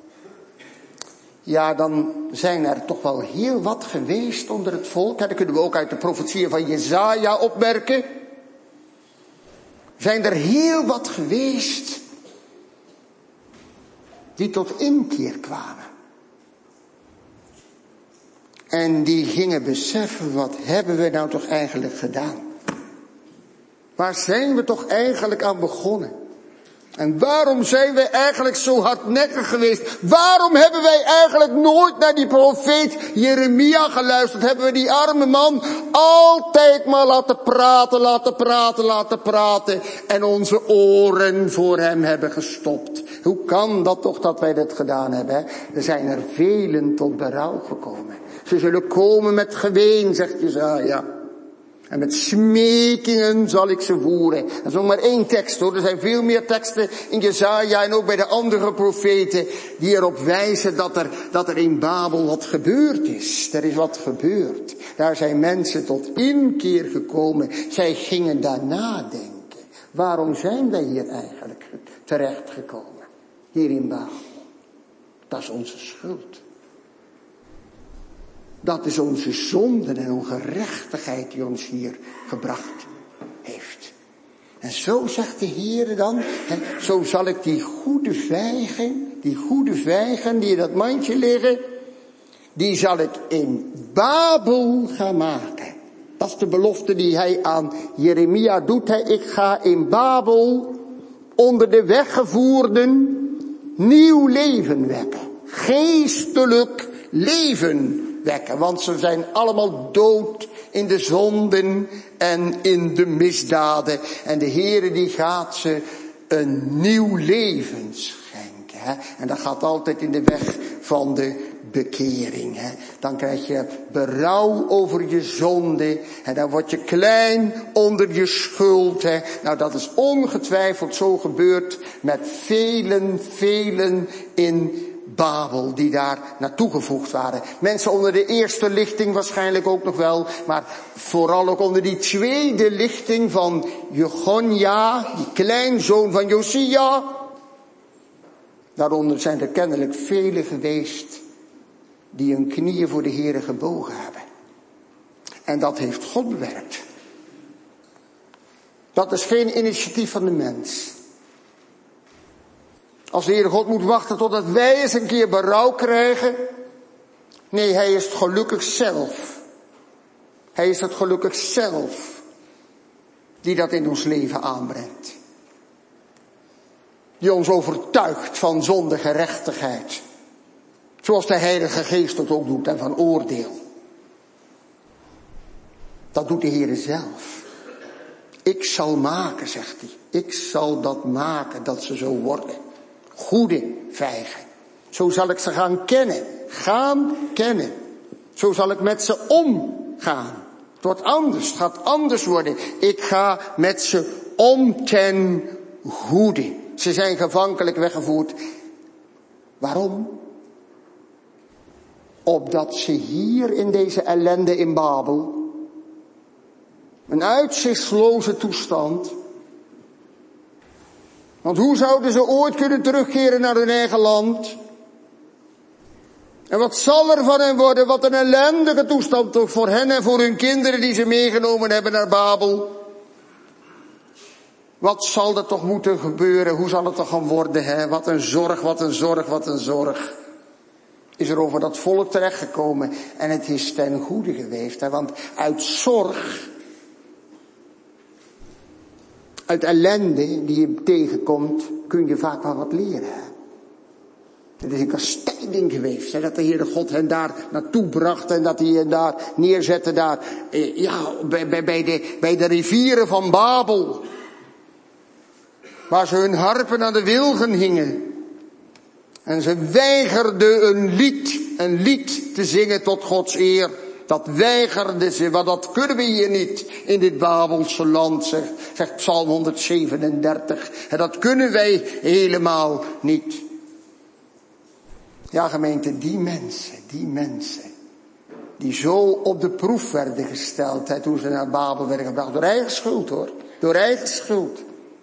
ja, dan zijn er toch wel heel wat geweest onder het volk. Dat kunnen we ook uit de profetieën van Jesaja opmerken. Zijn er heel wat geweest die tot inkeer kwamen. En die gingen beseffen, wat hebben we nou toch eigenlijk gedaan? Waar zijn we toch eigenlijk aan begonnen? En waarom zijn wij eigenlijk zo hardnekkig geweest? Waarom hebben wij eigenlijk nooit naar die profeet Jeremia geluisterd? Hebben we die arme man altijd maar laten praten, laten praten, laten praten. En onze oren voor hem hebben gestopt. Hoe kan dat toch dat wij dat gedaan hebben? Hè? Er zijn er velen tot berouw gekomen. Ze zullen komen met geween, zegt Jesaja. En met smekingen zal ik ze voeren. Dat is nog maar één tekst hoor. Er zijn veel meer teksten in Jesaja en ook bij de andere profeten die erop wijzen dat er, dat er in Babel wat gebeurd is. Er is wat gebeurd. Daar zijn mensen tot inkeer gekomen. Zij gingen daar nadenken. Waarom zijn wij hier eigenlijk terechtgekomen? Hier in Babel. Dat is onze schuld. Dat is onze zonde en ongerechtigheid die ons hier gebracht heeft. En zo zegt de Heer dan, hè, zo zal ik die goede vijgen, die goede vijgen die in dat mandje liggen, die zal ik in Babel gaan maken. Dat is de belofte die hij aan Jeremia doet. Hè. Ik ga in Babel onder de weggevoerden nieuw leven wekken. Geestelijk leven wekken, want ze zijn allemaal dood in de zonden en in de misdaden. En de Heere die gaat ze een nieuw leven schenken. Hè? En dat gaat altijd in de weg van de bekering. Hè? Dan krijg je berouw over je zonde. En dan word je klein onder je schuld. Hè? Nou, dat is ongetwijfeld zo gebeurd met velen, velen in Babel die daar naartoe gevoegd waren. Mensen onder de eerste lichting waarschijnlijk ook nog wel. Maar vooral ook onder die tweede lichting van Jechonia, die kleinzoon van Josia. Daaronder zijn er kennelijk velen geweest die hun knieën voor de Heere gebogen hebben. En dat heeft God bewerkt. Dat is geen initiatief van de mens. Als de Heere God moet wachten totdat wij eens een keer berouw krijgen. Nee, hij is het gelukkig zelf. Hij is het gelukkig zelf die dat in ons leven aanbrengt. Die ons overtuigt van zonde gerechtigheid. Zoals de Heilige Geest dat ook doet en van oordeel. Dat doet de Heere zelf. Ik zal maken, zegt hij. Ik zal dat maken dat ze zo worden. Goede vijgen. Zo zal ik ze gaan kennen. Gaan kennen. Zo zal ik met ze omgaan. Het wordt anders. Het gaat anders worden. Ik ga met ze om ten goede. Ze zijn gevankelijk weggevoerd. Waarom? Opdat ze hier in deze ellende in Babel, een uitzichtsloze toestand. Want hoe zouden ze ooit kunnen terugkeren naar hun eigen land? En wat zal er van hen worden? Wat een ellendige toestand toch voor hen en voor hun kinderen die ze meegenomen hebben naar Babel. Wat zal er toch moeten gebeuren? Hoe zal het toch gaan worden? Hè? Wat een zorg, wat een zorg, wat een zorg. Is er over dat volk terechtgekomen. En het is ten goede geweest. Hè? Want uit zorg, uit ellende die je tegenkomt, kun je vaak wel wat leren. Hè? Het is een kastijding geweest, hè, dat de Heere God hen daar naartoe bracht en dat hij hen daar neerzette, daar, eh, ja, bij, bij, bij, de, bij de rivieren van Babel. Waar ze hun harpen aan de wilgen hingen. En ze weigerden een lied, een lied te zingen tot Gods eer. Dat weigerden ze, want dat kunnen we hier niet in dit Babelse land, zegt, zegt Psalm honderdzevenendertig. En dat kunnen wij helemaal niet. Ja, gemeente, die mensen, die mensen, die zo op de proef werden gesteld, hè, toen ze naar Babel werden gebracht, door eigen schuld hoor, door eigen schuld.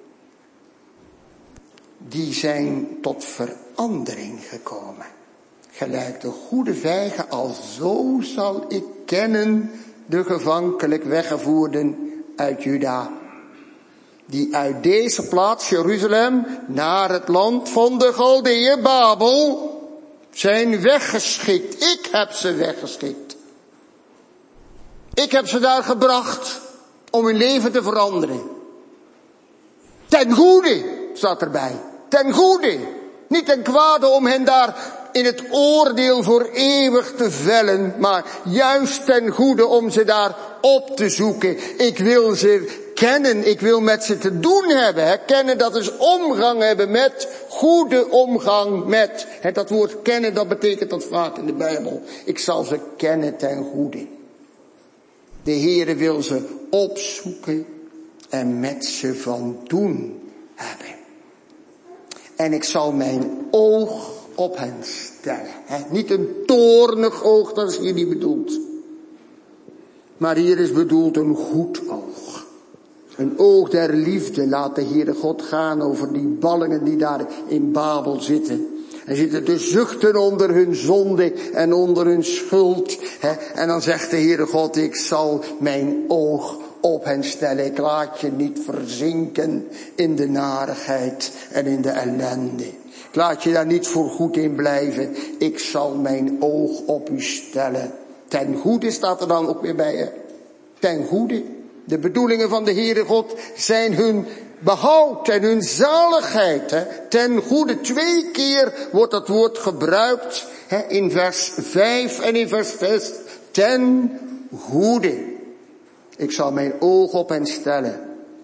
Die zijn tot verandering gekomen. Gelijk de goede vijgen, alzo zal ik kennen de gevankelijk weggevoerden uit Juda. Die uit deze plaats, Jeruzalem, naar het land van de Galdeeën, Babel, zijn weggeschikt. Ik heb ze weggeschikt. Ik heb ze daar gebracht om hun leven te veranderen. Ten goede, staat erbij. Ten goede. Niet ten kwade om hen daar in het oordeel voor eeuwig te vellen, maar juist ten goede om ze daar op te zoeken. Ik wil ze kennen, ik wil met ze te doen hebben. Hè. Kennen, dat is omgang hebben met, goede omgang met. Hè, dat woord kennen, dat betekent dat vaak in de Bijbel. Ik zal ze kennen ten goede. De Heere wil ze opzoeken en met ze van doen hebben. En ik zal mijn oog op hen stellen. He, niet een toornig oog, dat is hier niet bedoeld. Maar hier is bedoeld een goed oog. Een oog der liefde. Laat de Heere God gaan over die ballingen die daar in Babel zitten. En zitten te zuchten onder hun zonde en onder hun schuld. He, en dan zegt de Heere God, ik zal mijn oog op hen stellen. Ik laat je niet verzinken in de narigheid en in de ellende. Ik laat je daar niet voor goed in blijven. Ik zal mijn oog op u stellen. Ten goede staat er dan ook weer bij. Hè? Ten goede. De bedoelingen van de Heere God zijn hun behoud en hun zaligheid. Hè? Ten goede. Twee keer wordt dat woord gebruikt. Hè? In vers vijf en in vers zes. Ten goede. Ik zal mijn oog op hen stellen.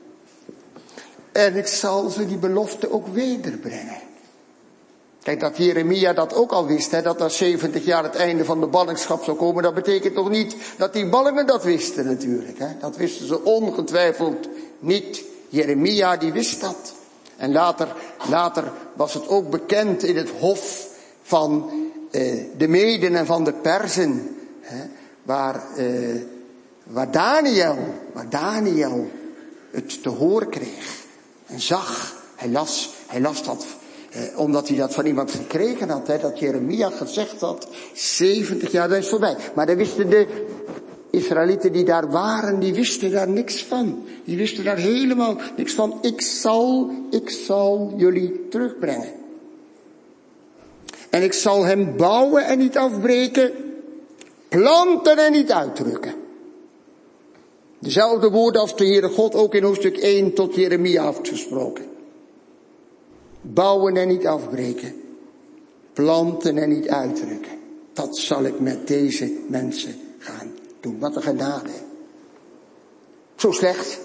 En ik zal ze die belofte ook wederbrengen. Kijk, dat Jeremia dat ook al wist, hè, dat na zeventig jaar het einde van de ballingschap zou komen. Dat betekent nog niet dat die ballingen dat wisten natuurlijk. Hè. Dat wisten ze ongetwijfeld niet. Jeremia die wist dat. En later, later was het ook bekend in het hof van eh, de Meden en van de Perzen. Hè, waar, eh, waar Daniel, waar Daniel het te horen kreeg. En zag, hij las, hij las dat. Eh, omdat hij dat van iemand gekregen had, hè, dat Jeremia gezegd had, zeventig jaar, dat is voorbij. Maar daar wisten de Israëlieten die daar waren, die wisten daar niks van. Die wisten daar helemaal niks van. Ik zal, ik zal jullie terugbrengen. En ik zal hem bouwen en niet afbreken, planten en niet uitdrukken. Dezelfde woorden als de Heere God ook in hoofdstuk één tot Jeremia heeft gesproken. Bouwen en niet afbreken. Planten en niet uitdrukken. Dat zal ik met deze mensen gaan doen. Wat een genade. Zo slecht.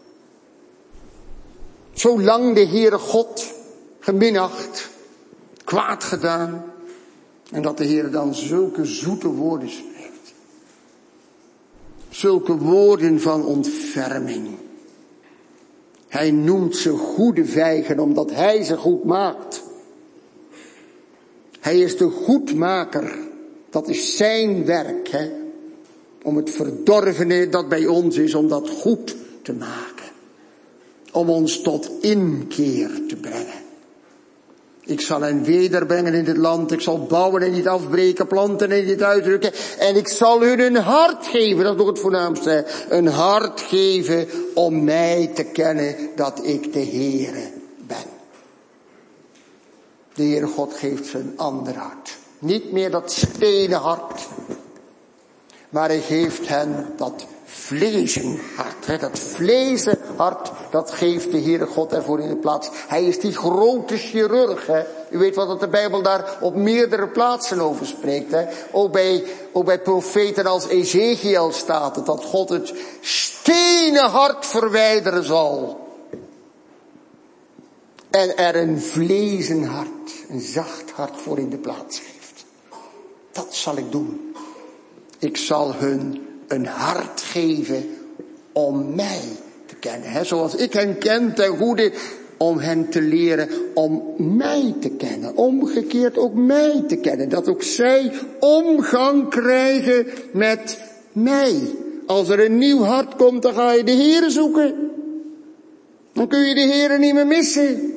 Zo lang de Heere God geminacht. Kwaad gedaan. En dat de Heere dan zulke zoete woorden spreekt. Zulke woorden van ontferming. Hij noemt ze goede vijgen omdat hij ze goed maakt. Hij is de goedmaker. Dat is zijn werk. Hè? Om het verdorvene dat bij ons is, om dat goed te maken. Om ons tot inkeer te brengen. Ik zal hen wederbrengen in dit land. Ik zal bouwen en niet afbreken, planten en niet uitdrukken. En ik zal hun een hart geven, dat is nog het voornaamste. Een hart geven om mij te kennen dat ik de Heere ben. De Heere God geeft ze een ander hart. Niet meer dat stenen hart. Maar hij geeft hen dat vlezen hart. Dat vlezen hart, dat geeft de Heere God ervoor in de plaats. Hij is die grote chirurg. Hè. U weet wat de Bijbel daar op meerdere plaatsen over spreekt. Hè. Ook, bij, ook bij profeten als Ezekiel staat het. Dat God het stenen hart verwijderen zal. En er een vlezen hart, een zacht hart voor in de plaats geeft. Dat zal ik doen. Ik zal hun een hart geven om mij te kennen. He, zoals ik hen ken ten goede om hen te leren om mij te kennen. Omgekeerd ook mij te kennen. Dat ook zij omgang krijgen met mij. Als er een nieuw hart komt, dan ga je de Heere zoeken. Dan kun je de Heere niet meer missen.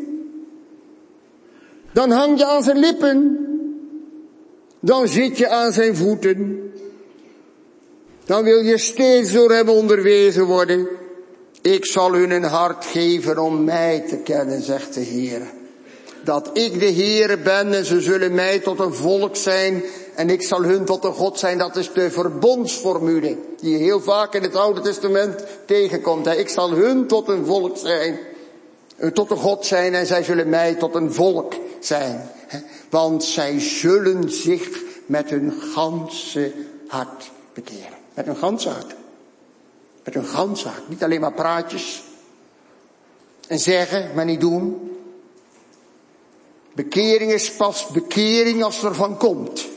Dan hang je aan zijn lippen. Dan zit je aan zijn voeten. Dan wil je steeds door hem onderwezen worden. Ik zal hun een hart geven om mij te kennen, zegt de Heer. Dat ik de Heere ben en ze zullen mij tot een volk zijn. En ik zal hun tot een God zijn. Dat is de verbondsformule die je heel vaak in het Oude Testament tegenkomt. Ik zal hun tot een volk zijn. Tot een God zijn en zij zullen mij tot een volk zijn. Want zij zullen zich met hun ganse hart bekeren. Met hun ganse hart. Met hun ganse hart. Niet alleen maar praatjes. En zeggen, maar niet doen. Bekering is pas bekering als er van komt.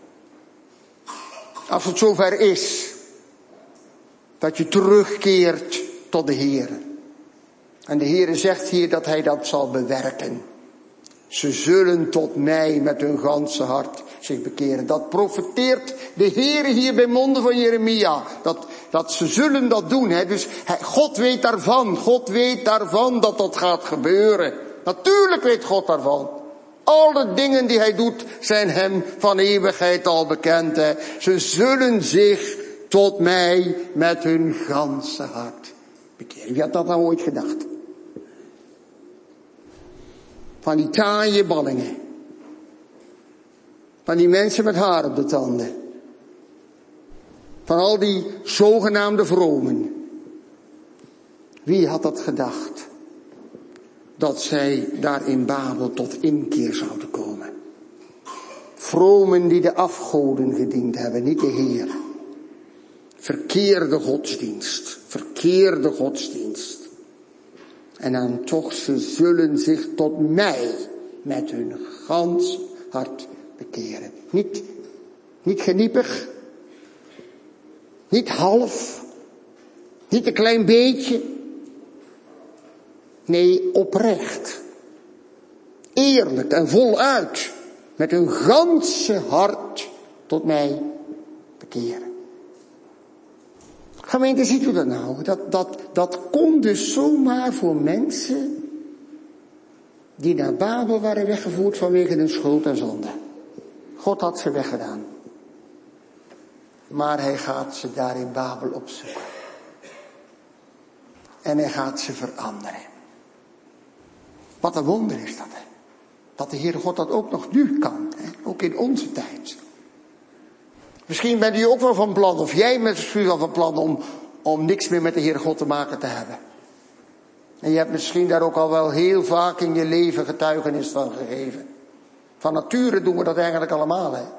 Als het zover is. Dat je terugkeert tot de Heer. En de Heer zegt hier dat hij dat zal bewerken. Ze zullen tot mij met hun ganse hart zich bekeren. Dat profeteert de Heer hier bij monden van Jeremia. Dat, dat ze zullen dat doen. Hè. Dus God weet daarvan. God weet daarvan dat dat gaat gebeuren. Natuurlijk weet God daarvan. Alle dingen die hij doet zijn hem van eeuwigheid al bekend. Hè. Ze zullen zich tot mij met hun ganse hart bekeren. Wie had dat nou ooit gedacht? Van die taaie ballingen. Van die mensen met haar op de tanden. Van al die zogenaamde vromen. Wie had dat gedacht? Dat zij daar in Babel tot inkeer zouden komen. Vromen die de afgoden gediend hebben, niet de Heer. Verkeerde godsdienst. Verkeerde godsdienst. En dan toch, ze zullen zich tot mij met hun gans hart bekeren. Niet, niet geniepig. Niet half. Niet een klein beetje. Nee, oprecht. Eerlijk en voluit. Met hun ganse hart tot mij bekeren. Gemeente, ziet u dat nou? Dat, dat, dat kon dus zomaar voor mensen die naar Babel waren weggevoerd vanwege hun schuld en zonde. God had ze weggedaan. Maar hij gaat ze daar in Babel opzoeken. En hij gaat ze veranderen. Wat een wonder is dat, hè? Dat de Heere God dat ook nog nu kan, hè? Ook in onze tijd. Misschien bent u ook wel van plan, of jij bent misschien wel van plan om, om niks meer met de Heere God te maken te hebben. En je hebt misschien daar ook al wel heel vaak in je leven getuigenis van gegeven. Van nature doen we dat eigenlijk allemaal, hè.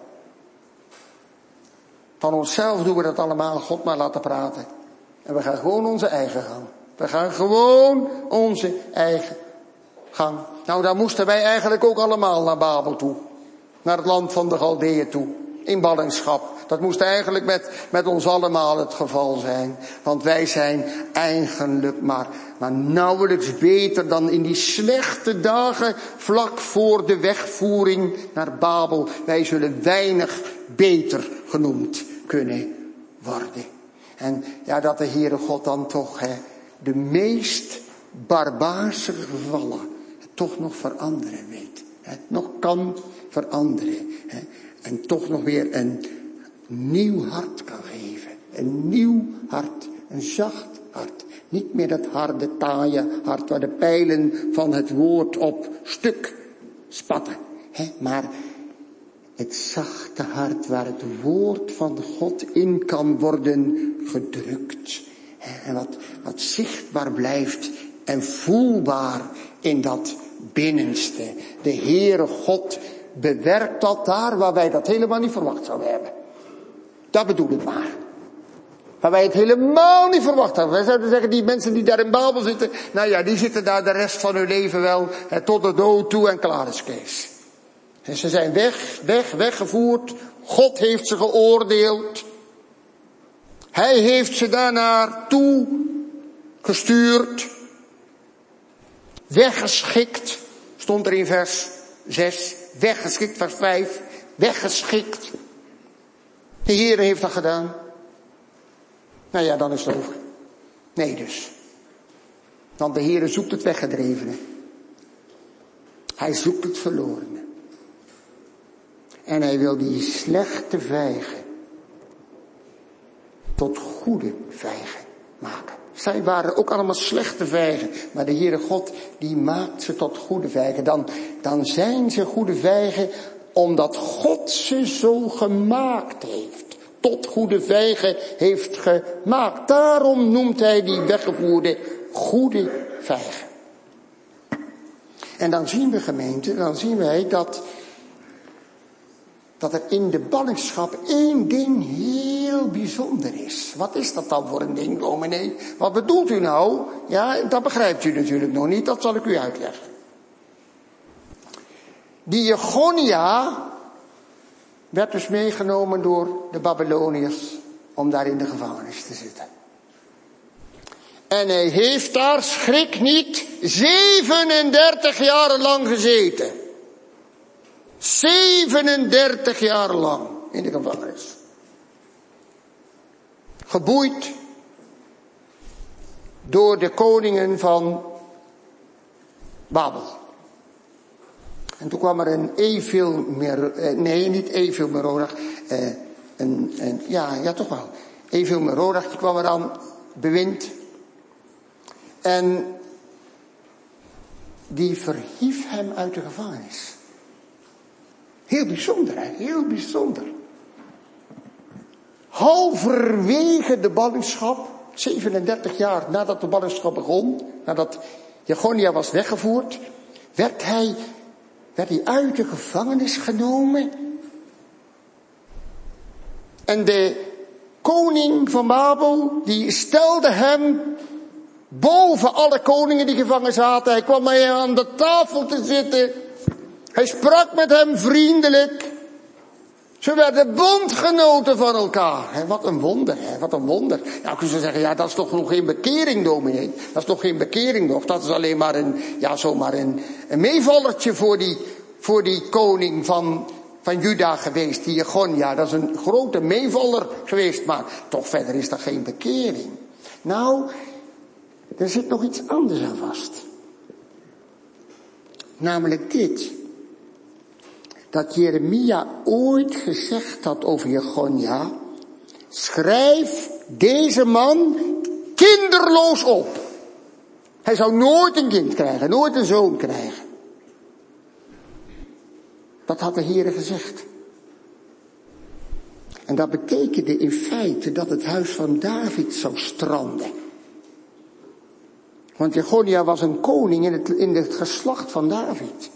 Van onszelf doen we dat allemaal, God maar laten praten. En we gaan gewoon onze eigen gang. We gaan gewoon onze eigen gang. Nou, daar moesten wij eigenlijk ook allemaal naar Babel toe. Naar het land van de Galdeeën toe. In ballingschap. Dat moest eigenlijk met, met ons allemaal het geval zijn. Want wij zijn eigenlijk maar, maar nauwelijks beter dan in die slechte dagen vlak voor de wegvoering naar Babel. Wij zullen weinig beter genoemd kunnen worden. En ja, dat de Heere God dan toch hè, de meest barbaarse gevallen toch nog veranderen weet. Hè, nog kan veranderen. Hè, en toch nog weer een nieuw hart kan geven. Een nieuw hart. Een zacht hart. Niet meer dat harde, taaie hart waar de pijlen van het woord op stuk spatten. Hè, maar het zachte hart waar het woord van God in kan worden gedrukt. Hè, en wat, wat zichtbaar blijft en voelbaar in dat binnenste. De Heere God bewerkt dat daar waar wij dat helemaal niet verwacht zouden hebben. Dat bedoel ik maar. Waar wij het helemaal niet verwacht hebben. Wij zouden zeggen, die mensen die daar in Babel zitten, nou ja, die zitten daar de rest van hun leven wel hè, tot de dood toe en klaar is Kees. En ze zijn weg, weg, weggevoerd. God heeft ze geoordeeld. Hij heeft ze daar naartoe gestuurd. Weggeschikt, stond er in vers zes. Weggeschikt, vers vijf. Weggeschikt. De Heere heeft dat gedaan. Nou ja, dan is het over. Nee dus. Want de Heere zoekt het weggedrevene. Hij zoekt het verlorene. En hij wil die slechte vijgen tot goede vijgen maken. Zij waren ook allemaal slechte vijgen. Maar de Heere God, die maakt ze tot goede vijgen. Dan, dan zijn ze goede vijgen, omdat God ze zo gemaakt heeft. Tot goede vijgen heeft gemaakt. Daarom noemt hij die weggevoerde goede vijgen. En dan zien we, gemeente, dan zien wij dat, dat er in de ballingschap één ding heel bijzonder is. Wat is dat dan voor een ding, dominee? Wat bedoelt u nou? Ja, dat begrijpt u natuurlijk nog niet, dat zal ik u uitleggen. Die Jechonia werd dus meegenomen door de Babyloniërs om daar in de gevangenis te zitten. En hij heeft daar, schrik niet, zevenendertig jaar lang gezeten. zevenendertig jaar lang in de gevangenis. Geboeid door de koningen van Babel. En toen kwam er een Evil, nee niet Evil Merodach, eh, een, een, ja, ja toch wel, Evil Merodach, die kwam er aan bewind. En die verhief hem uit de gevangenis. Heel bijzonder, hè? Heel bijzonder. Halverwege de ballingschap, zevenendertig jaar nadat de ballingschap begon, nadat Jechonia was weggevoerd, werd hij, werd hij uit de gevangenis genomen. En de koning van Babel, die stelde hem boven alle koningen die gevangen zaten. Hij kwam bij hem aan de tafel te zitten. Hij sprak met hem vriendelijk. Ze werden bondgenoten van elkaar. He, wat een wonder, he, wat een wonder. Nou, kun je zeggen, ja, dat is toch nog geen bekering, dominee. Dat is nog geen bekering nog. Dat is alleen maar een, ja, zomaar een, een meevallertje voor die, voor die koning van, van Juda geweest, die Jechonia. Dat is een grote meevaller geweest, maar toch verder is dat geen bekering. Nou, er zit nog iets anders aan vast. Namelijk dit. Dat Jeremia ooit gezegd had over Jechonia. Schrijf deze man kinderloos op. Hij zou nooit een kind krijgen, nooit een zoon krijgen. Dat had de Heere gezegd. En dat betekende in feite dat het huis van David zou stranden. Want Jechonia was een koning in het, in het geslacht van David.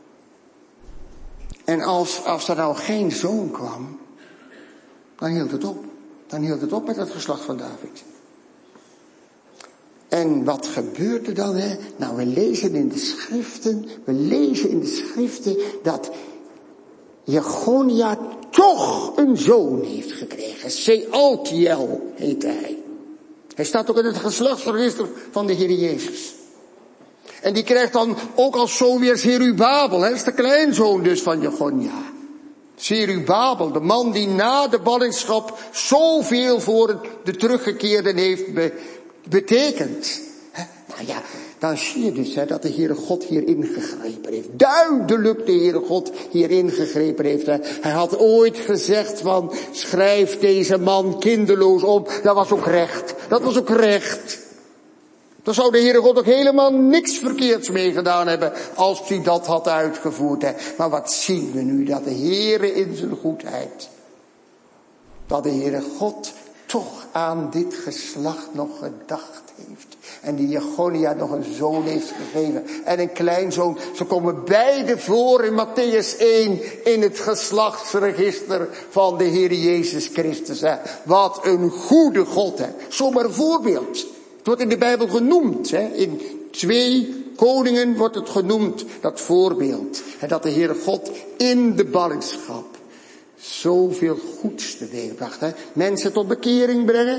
En als, als er nou geen zoon kwam, dan hield het op. Dan hield het op met het geslacht van David. En wat gebeurt er dan? Hè? Nou, we lezen in de schriften, we lezen in de schriften dat Jechonia toch een zoon heeft gekregen. Sealtiel heette hij. Hij staat ook in het geslachtsregister van de Heer Jezus. En die krijgt dan ook als zoon weer Zerubabel. Dat is de kleinzoon dus van Jechonia. Zerubabel, de man die na de ballingschap zoveel voor de teruggekeerden heeft be, betekend. He, nou ja, dan zie je dus he, dat de Heere God hier ingegrepen heeft. Duidelijk de Heere God hier ingegrepen heeft. He. Hij had ooit gezegd van, schrijf deze man kinderloos op. Dat was ook recht. Dat was ook recht. Dan zou de Heere God ook helemaal niks verkeerds mee gedaan hebben als hij dat had uitgevoerd. Hè. Maar wat zien we nu? Dat de Heere in zijn goedheid, dat de Heere God toch aan dit geslacht nog gedacht heeft. En die Jechonia nog een zoon heeft gegeven. En een kleinzoon. Ze komen beide voor in Mattheüs één in het geslachtsregister van de Heer Jezus Christus. Hè. Wat een goede God. Hè. Zomaar een voorbeeld. Het wordt in de Bijbel genoemd. Hè. In twee koningen wordt het genoemd. Dat voorbeeld. En dat de Heere God in de ballingschap zoveel goeds teweegbracht. Hè. Mensen tot bekering brengen.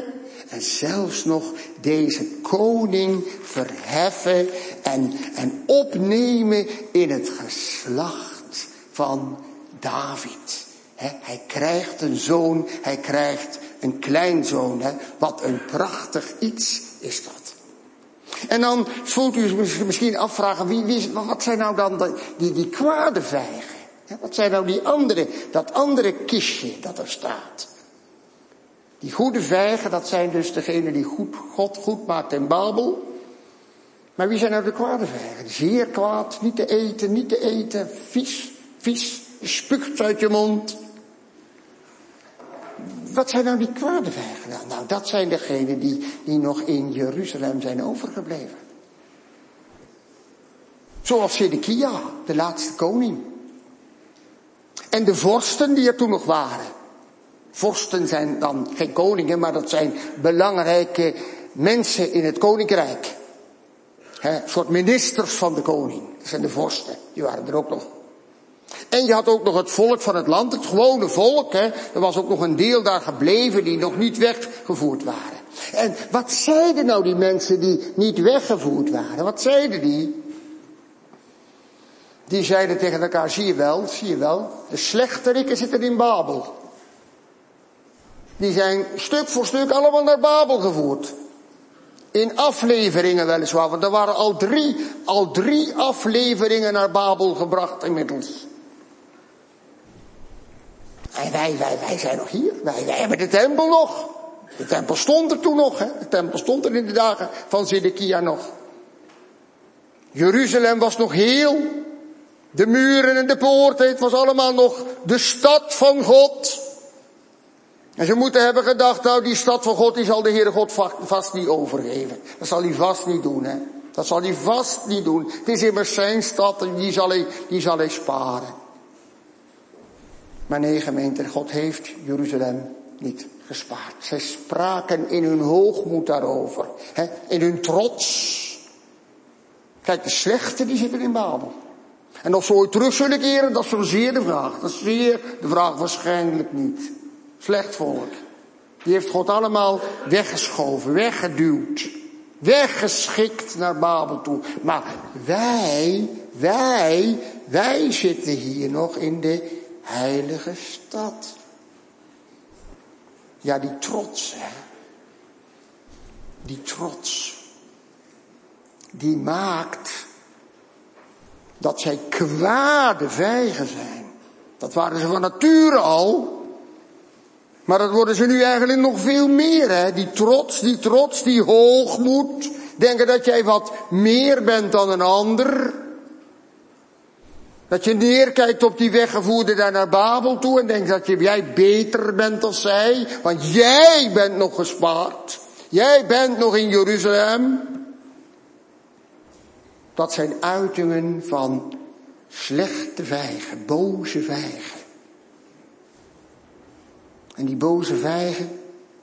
en zelfs nog deze koning verheffen en, en opnemen in het geslacht van David. He, hij krijgt een zoon, hij krijgt een kleinzoon. He. Wat een prachtig iets is dat. En dan zult u misschien afvragen, wie, wie, wat zijn nou dan die, die kwade vijgen? He, wat zijn nou die andere, dat andere kistje dat er staat? Die goede vijgen, dat zijn dus degenen die goed, God goed maakt in Babel. Maar wie zijn nou de kwade vijgen? Zeer kwaad, niet te eten, niet te eten, vies, vies, je spuugt uit je mond. Wat zijn nou die kwade vijgen? Nou, nou dat zijn degenen die, die nog in Jeruzalem zijn overgebleven. Zoals Zedekia, de laatste koning. En de vorsten die er toen nog waren. Vorsten zijn dan geen koningen, maar dat zijn belangrijke mensen in het koninkrijk. He, een soort ministers van de koning. Dat zijn de vorsten, die waren er ook nog. En je had ook nog het volk van het land, het gewone volk. Hè. Er was ook nog een deel daar gebleven die nog niet weggevoerd waren. En wat zeiden nou die mensen die niet weggevoerd waren? Wat zeiden die? Die zeiden tegen elkaar, zie je wel, zie je wel, de slechterikken zitten in Babel. Die zijn stuk voor stuk allemaal naar Babel gevoerd. In afleveringen weliswaar, want er waren al drie, al drie afleveringen naar Babel gebracht inmiddels. En wij, wij, wij zijn nog hier. Wij, wij hebben de tempel nog. De tempel stond er toen nog, hè. De tempel stond er in de dagen van Zedekia nog. Jeruzalem was nog heel. De muren en de poorten, het was allemaal nog de stad van God. En ze moeten hebben gedacht, nou die stad van God, die zal de Heere God vast niet overgeven. Dat zal hij vast niet doen, hè. Dat zal hij vast niet doen. Het is immers zijn stad en die zal hij, die zal hij sparen. Maar nee, gemeente, God heeft Jeruzalem niet gespaard. Zij spraken in hun hoogmoed daarover. Hè, in hun trots. Kijk, de slechten die zitten in Babel. En of ze ooit terug zullen keren, dat is zo'n zeer de vraag. Dat is zeer de vraag waarschijnlijk niet. Slecht volk. Die heeft God allemaal weggeschoven, weggeduwd. Weggeschikt naar Babel toe. Maar wij, wij, wij zitten hier nog in de heilige stad. Ja, die trots, hè. Die trots. Die maakt dat zij kwade vijgen zijn. Dat waren ze van nature al. Maar dat worden ze nu eigenlijk nog veel meer, hè. Die trots, die trots, die hoogmoed. Denken dat jij wat meer bent dan een ander. Dat je neerkijkt op die weggevoerde daar naar Babel toe en denkt dat je, jij beter bent dan zij. Want jij bent nog gespaard. Jij bent nog in Jeruzalem. Dat zijn uitingen van slechte vijgen, boze vijgen. En die boze vijgen,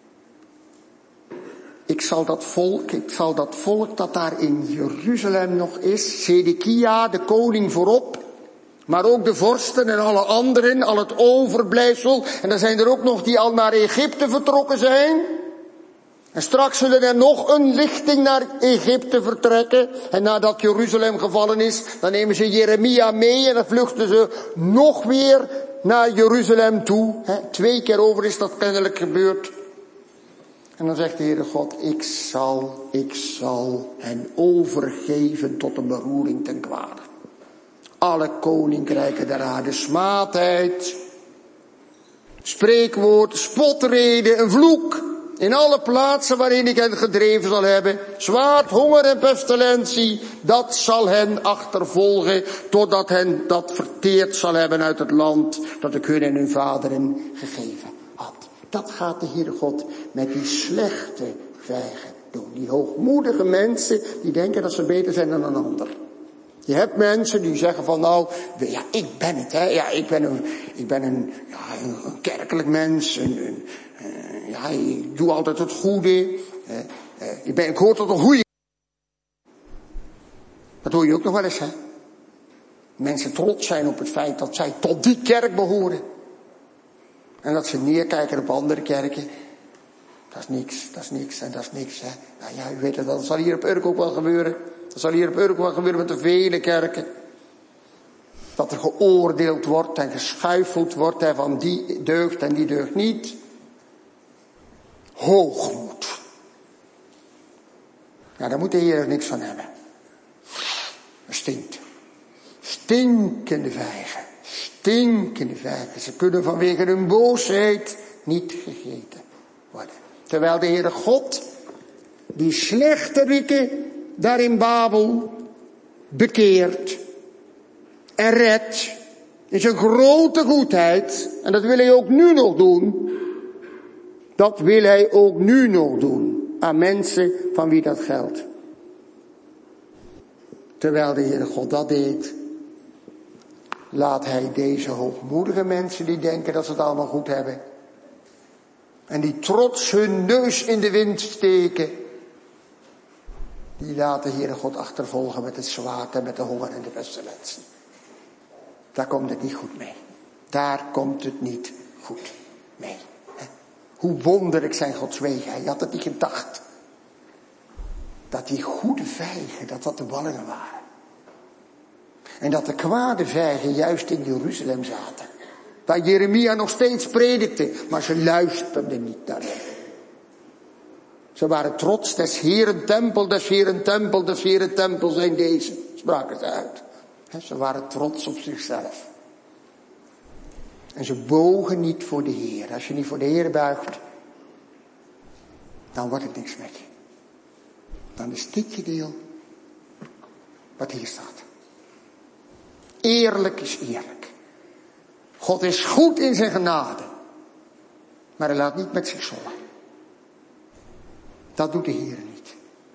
ik zal dat volk, ik zal dat volk dat daar in Jeruzalem nog is, Zedekia, de koning voorop, maar ook de vorsten en alle anderen, al het overblijfsel, en dan zijn er ook nog die al naar Egypte vertrokken zijn. En straks zullen er nog een lichting naar Egypte vertrekken. En nadat Jeruzalem gevallen is, dan nemen ze Jeremia mee en dan vluchten ze nog weer naar Jeruzalem toe. He, twee keer over is dat kennelijk gebeurd. En dan zegt de Heere God, ik zal, ik zal hen overgeven tot een beroering ten kwade. Alle koninkrijken der aarde, smaadheid, spreekwoord, spotreden, een vloek. In alle plaatsen waarin ik hen gedreven zal hebben, zwaard, honger en pestilentie, dat zal hen achtervolgen, totdat hen dat verteerd zal hebben uit het land dat ik hun en hun vaderen gegeven had. Dat gaat de Heere God met die slechte vijgen doen. Die hoogmoedige mensen, die denken dat ze beter zijn dan een ander. Je hebt mensen die zeggen van nou, ja, ik ben het, hè. Ja, ik ben een, ik ben een, ja, een, een kerkelijk mens, een, een, uh, ja, ik doe altijd het goede, uh, uh, ik ben, ik hoor tot een goede. Dat hoor je ook nog wel eens, hè. Mensen trots zijn op het feit dat zij tot die kerk behoren. En dat ze neerkijken op andere kerken. Dat is niks, dat is niks en dat is niks. Hè. Nou ja, u weet het wel, dat zal hier op Urk ook wel gebeuren. Dat zal hier op Urk wel gebeuren met de vele kerken. Dat er geoordeeld wordt en geschuifeld wordt hè, van die deugt en die deugt niet. Hoogmoed. Nou, daar moet de Heer er niks van hebben. Dat stinkt. Stinkende vijgen. Stinkende vijgen. Ze kunnen vanwege hun boosheid niet gegeten worden. Terwijl de Heere God die slechteriken daar in Babel bekeert en redt in zijn grote goedheid. En dat wil hij ook nu nog doen. Dat wil hij ook nu nog doen aan mensen van wie dat geldt. Terwijl de Heere God dat deed, laat hij deze hoogmoedige mensen die denken dat ze het allemaal goed hebben en die trots hun neus in de wind steken, die laat de Heere God achtervolgen met het zwaard en met de honger en de pestilentie. Daar komt het niet goed mee. Daar komt het niet goed mee. He? Hoe wonderlijk zijn Gods wegen. Hij had het niet gedacht. Dat die goede vijgen, dat dat de ballingen waren. En dat de kwade vijgen juist in Jeruzalem zaten. Waar Jeremia nog steeds predikte, maar ze luisterden niet naar hem. Ze waren trots, des Heeren tempel, des Heeren tempel, des Heeren tempel zijn deze, spraken ze uit. He, ze waren trots op zichzelf. En ze bogen niet voor de Heer. Als je niet voor de Heer buigt, dan wordt het niks met je. Dan is dit je deel wat hier staat. Eerlijk is eerlijk. God is goed in zijn genade. Maar hij laat niet met zich zollen. Dat doet de Heer niet.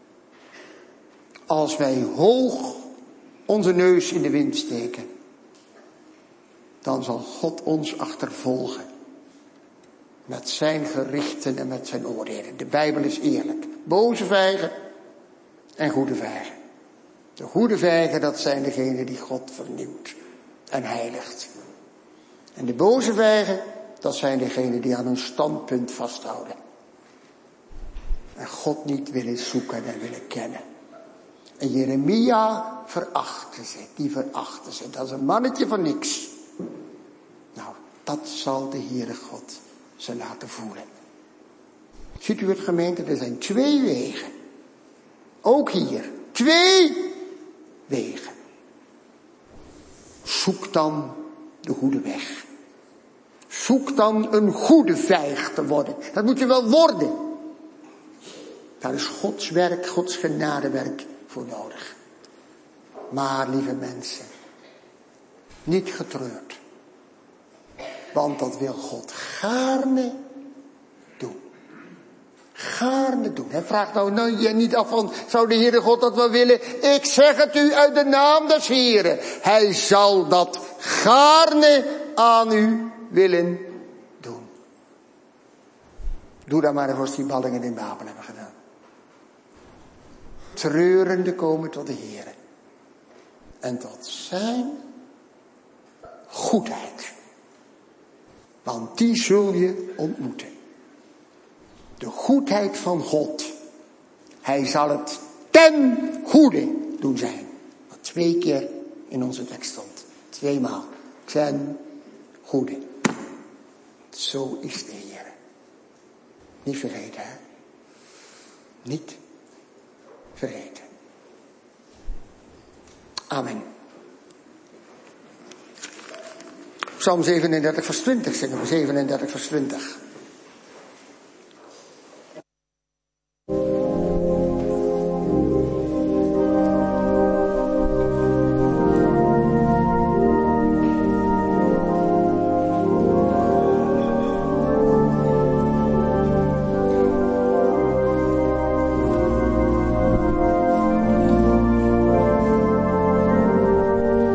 Als wij hoog onze neus in de wind steken, dan zal God ons achtervolgen. Met zijn gerichten en met zijn oordelen. De Bijbel is eerlijk. Boze vijgen en goede vijgen. De goede vijgen, dat zijn degenen die God vernieuwt en heiligt. En de boze vijgen, dat zijn degenen die aan hun standpunt vasthouden. En God niet willen zoeken en willen kennen. En Jeremia verachtte ze, die verachtte ze. Dat is een mannetje van niks. Nou, dat zal de Heere God ze laten voelen. Ziet u het gemeente, er zijn twee wegen. Ook hier, twee wegen. Zoek dan de goede weg. Zoek dan een goede vijg te worden. Dat moet je wel worden. Daar is Gods werk, Gods genadewerk voor nodig. Maar, lieve mensen, niet getreurd. Want dat wil God gaarne doen. Gaarne doen. Hij vraagt nou, nou je niet af van, zou de Heere God dat wel willen? Ik zeg het u uit de naam des Heeren. Hij zal dat gaarne aan u willen doen. Doe dan maar zoals die ballingen in Babel hebben gedaan. Treurende komen tot de Heere. En tot zijn goedheid. Want die zul je ontmoeten. De goedheid van God. Hij zal het ten goede doen zijn. Wat twee keer in onze tekst stond. Tweemaal. Ten goede. Zo is de Heer. Niet vergeten, hè? Niet vergeten. Amen. Psalm zevenendertig vers twintig zingen we. zevenendertig vers twintig.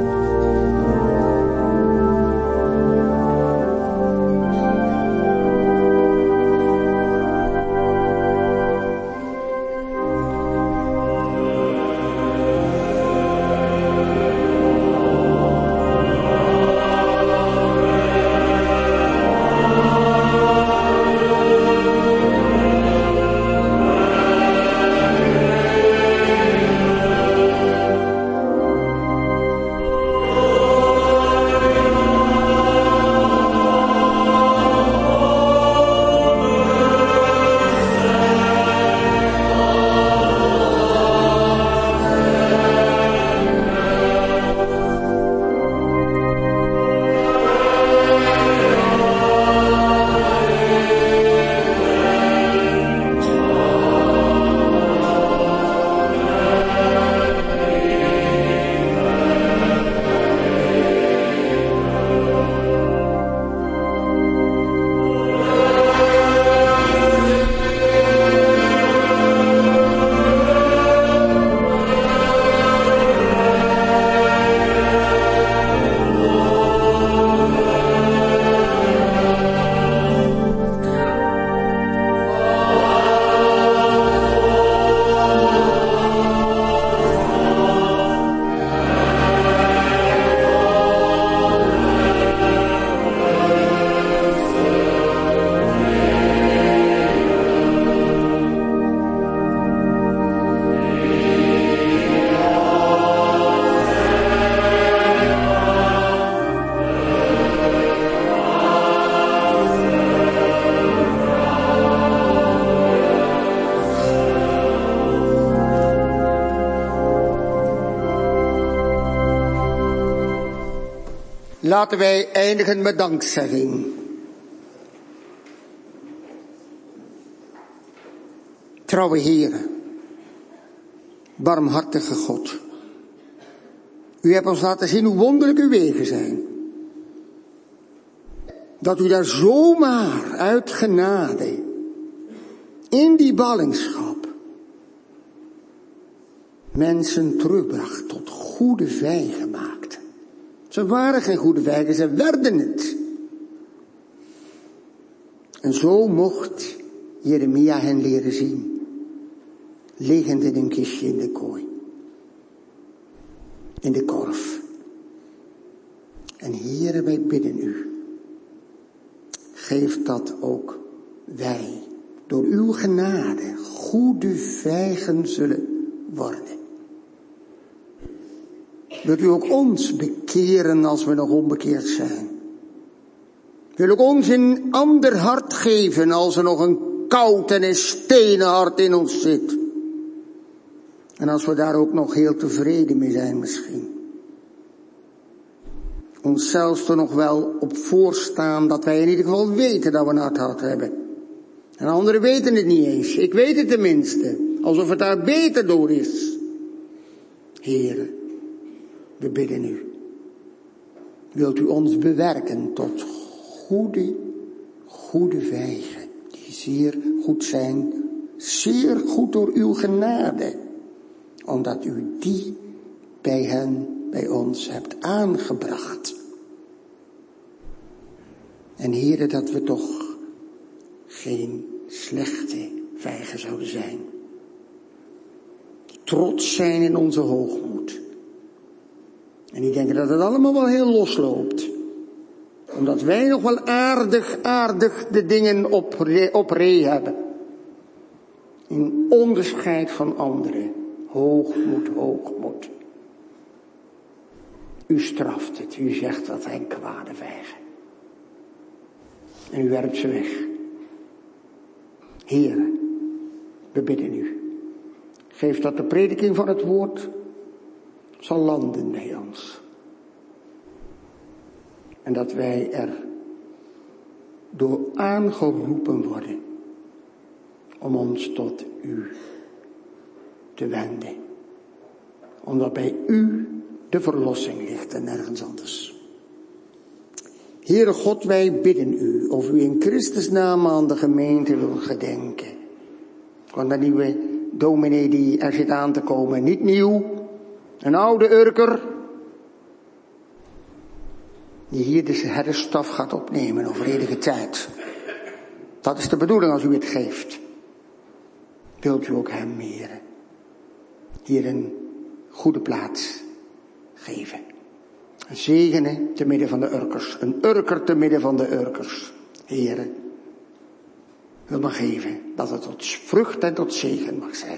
Thank Laten wij eindigen met dankzegging. Trouwe Heere, barmhartige God. U hebt ons laten zien hoe wonderlijk uw wegen zijn. Dat u daar zomaar uit genade, in die ballingschap, mensen terugbracht tot goede vijgen maakte. Ze waren geen goede vijgen, ze werden het. En zo mocht Jeremia hen leren zien, liggend in een kistje in de kooi, in de korf. En Heere, wij bidden u, geef dat ook wij, door uw genade, goede vijgen zullen worden. Wilt u ook ons bekeren als we nog onbekeerd zijn? Wil ook ons een ander hart geven als er nog een koud en een stenen hart in ons zit? En als we daar ook nog heel tevreden mee zijn misschien. Ons zelfs er nog wel op voorstaan dat wij in ieder geval weten dat we een hard hart hebben. En anderen weten het niet eens. Ik weet het tenminste. Alsof het daar beter door is. Heere, we bidden u. Wilt u ons bewerken tot goede, goede vijgen. Die zeer goed zijn. Zeer goed door uw genade. Omdat u die bij hen, bij ons hebt aangebracht. En Heere, dat we toch geen slechte vijgen zouden zijn. Trots zijn in onze hoogmoed. En die denken dat het allemaal wel heel losloopt. Omdat wij nog wel aardig, aardig de dingen op re, op ree hebben. In onderscheid van anderen. Hoogmoed, hoogmoed. U straft het. U zegt dat zijn kwade vijgen. En u werpt ze weg. Heere, we bidden u. Geef dat de prediking van het woord zal landen bij ons. En dat wij er door aangeroepen worden om ons tot u te wenden. Omdat bij u de verlossing ligt en nergens anders. Heere God, wij bidden u of u in Christus naam aan de gemeente wil gedenken. Want de nieuwe dominee die er zit aan te komen, niet nieuw, een oude Urker, die hier de herderstaf gaat opnemen over enige tijd. Dat is de bedoeling als u het geeft. Wilt u ook hem, Heere, hier een goede plaats geven. Een zegene te midden van de Urkers. Een Urker te midden van de Urkers. Heere, wil maar geven dat het tot vrucht en tot zegen mag zijn.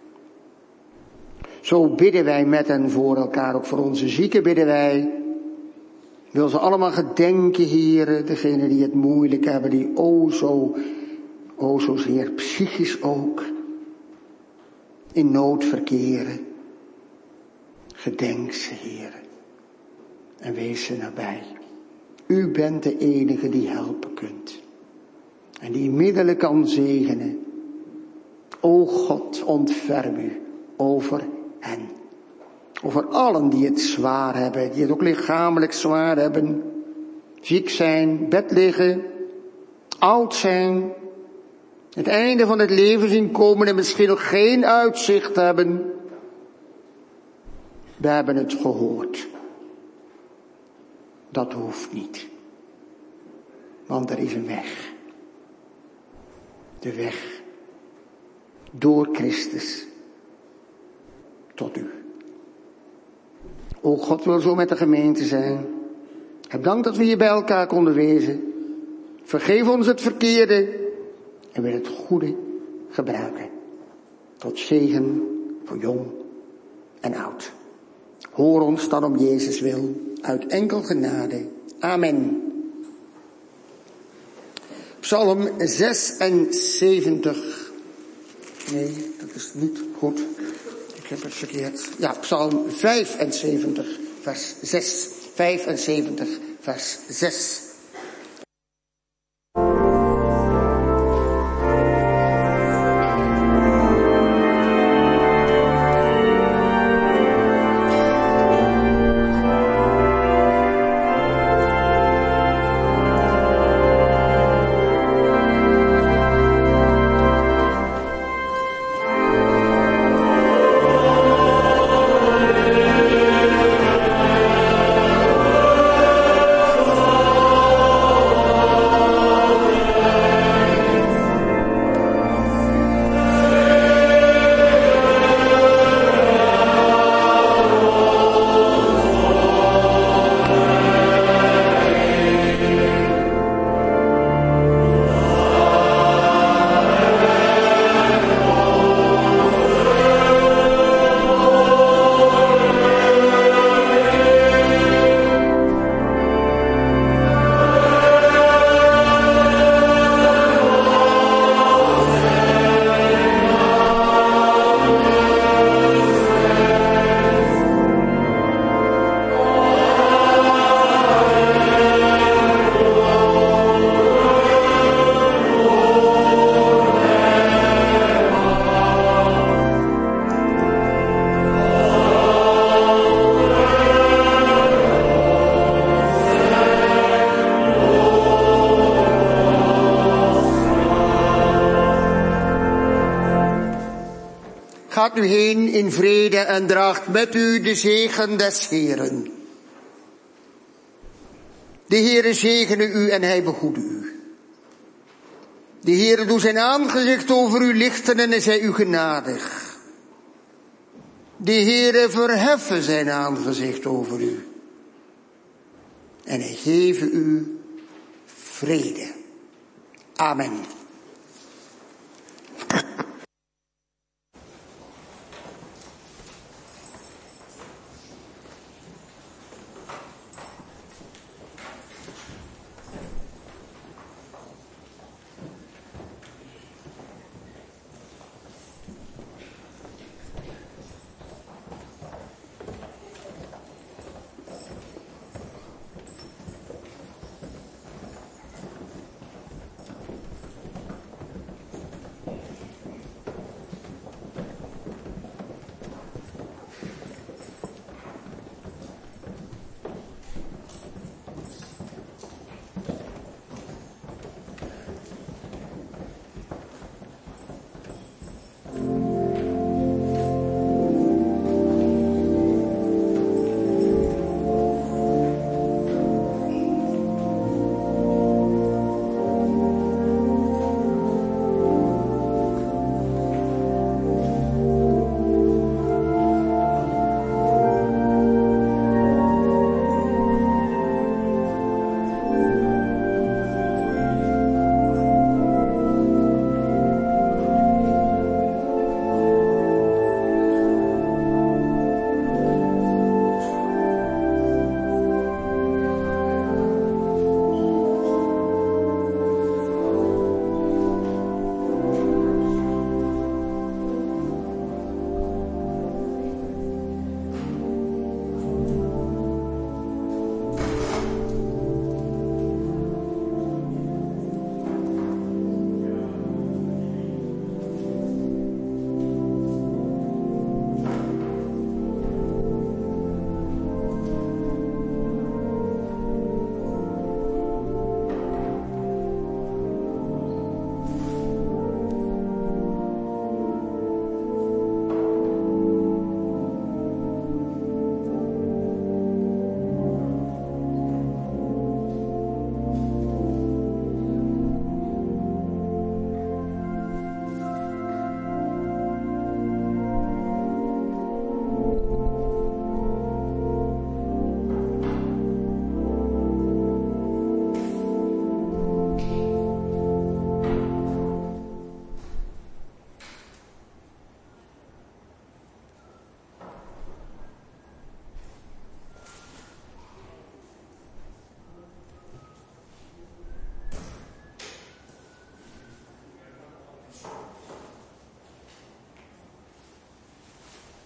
Zo bidden wij met en voor elkaar, ook voor onze zieken bidden wij. Wil ze allemaal gedenken, Heere, degenen die het moeilijk hebben, die o zo, o zo zeer psychisch ook in nood verkeren. Gedenk ze, Heere. En wees ze nabij. U bent de enige die helpen kunt. En die middelen kan zegenen. O God, ontferm u over hen. Over allen die het zwaar hebben. Die het ook lichamelijk zwaar hebben. Ziek zijn, bed liggen. Oud zijn. Het einde van het leven zien komen en misschien nog geen uitzicht hebben. We hebben het gehoord. Dat hoeft niet. Want er is een weg. De weg. Door Christus. Tot u. O God wil zo met de gemeente zijn. Heb dank dat we hier bij elkaar konden wezen. Vergeef ons het verkeerde. En wil het goede gebruiken. Tot zegen voor jong en oud. Hoor ons dan om Jezus wil. Uit enkel genade. Amen. Psalm zesenzeventig. Nee, dat is niet goed. Ik heb het verkeerd. Ja, Psalm vijfenzeventig, vers zes. vijfenzeventig, vers zes. Gaat u heen in vrede en draagt met u de zegen des Heeren. De Heere zegene u en hij begoede u. De Heere doet zijn aangezicht over u lichten en is hij u genadig. De Heere verheffen zijn aangezicht over u. En hij geven u vrede. Amen.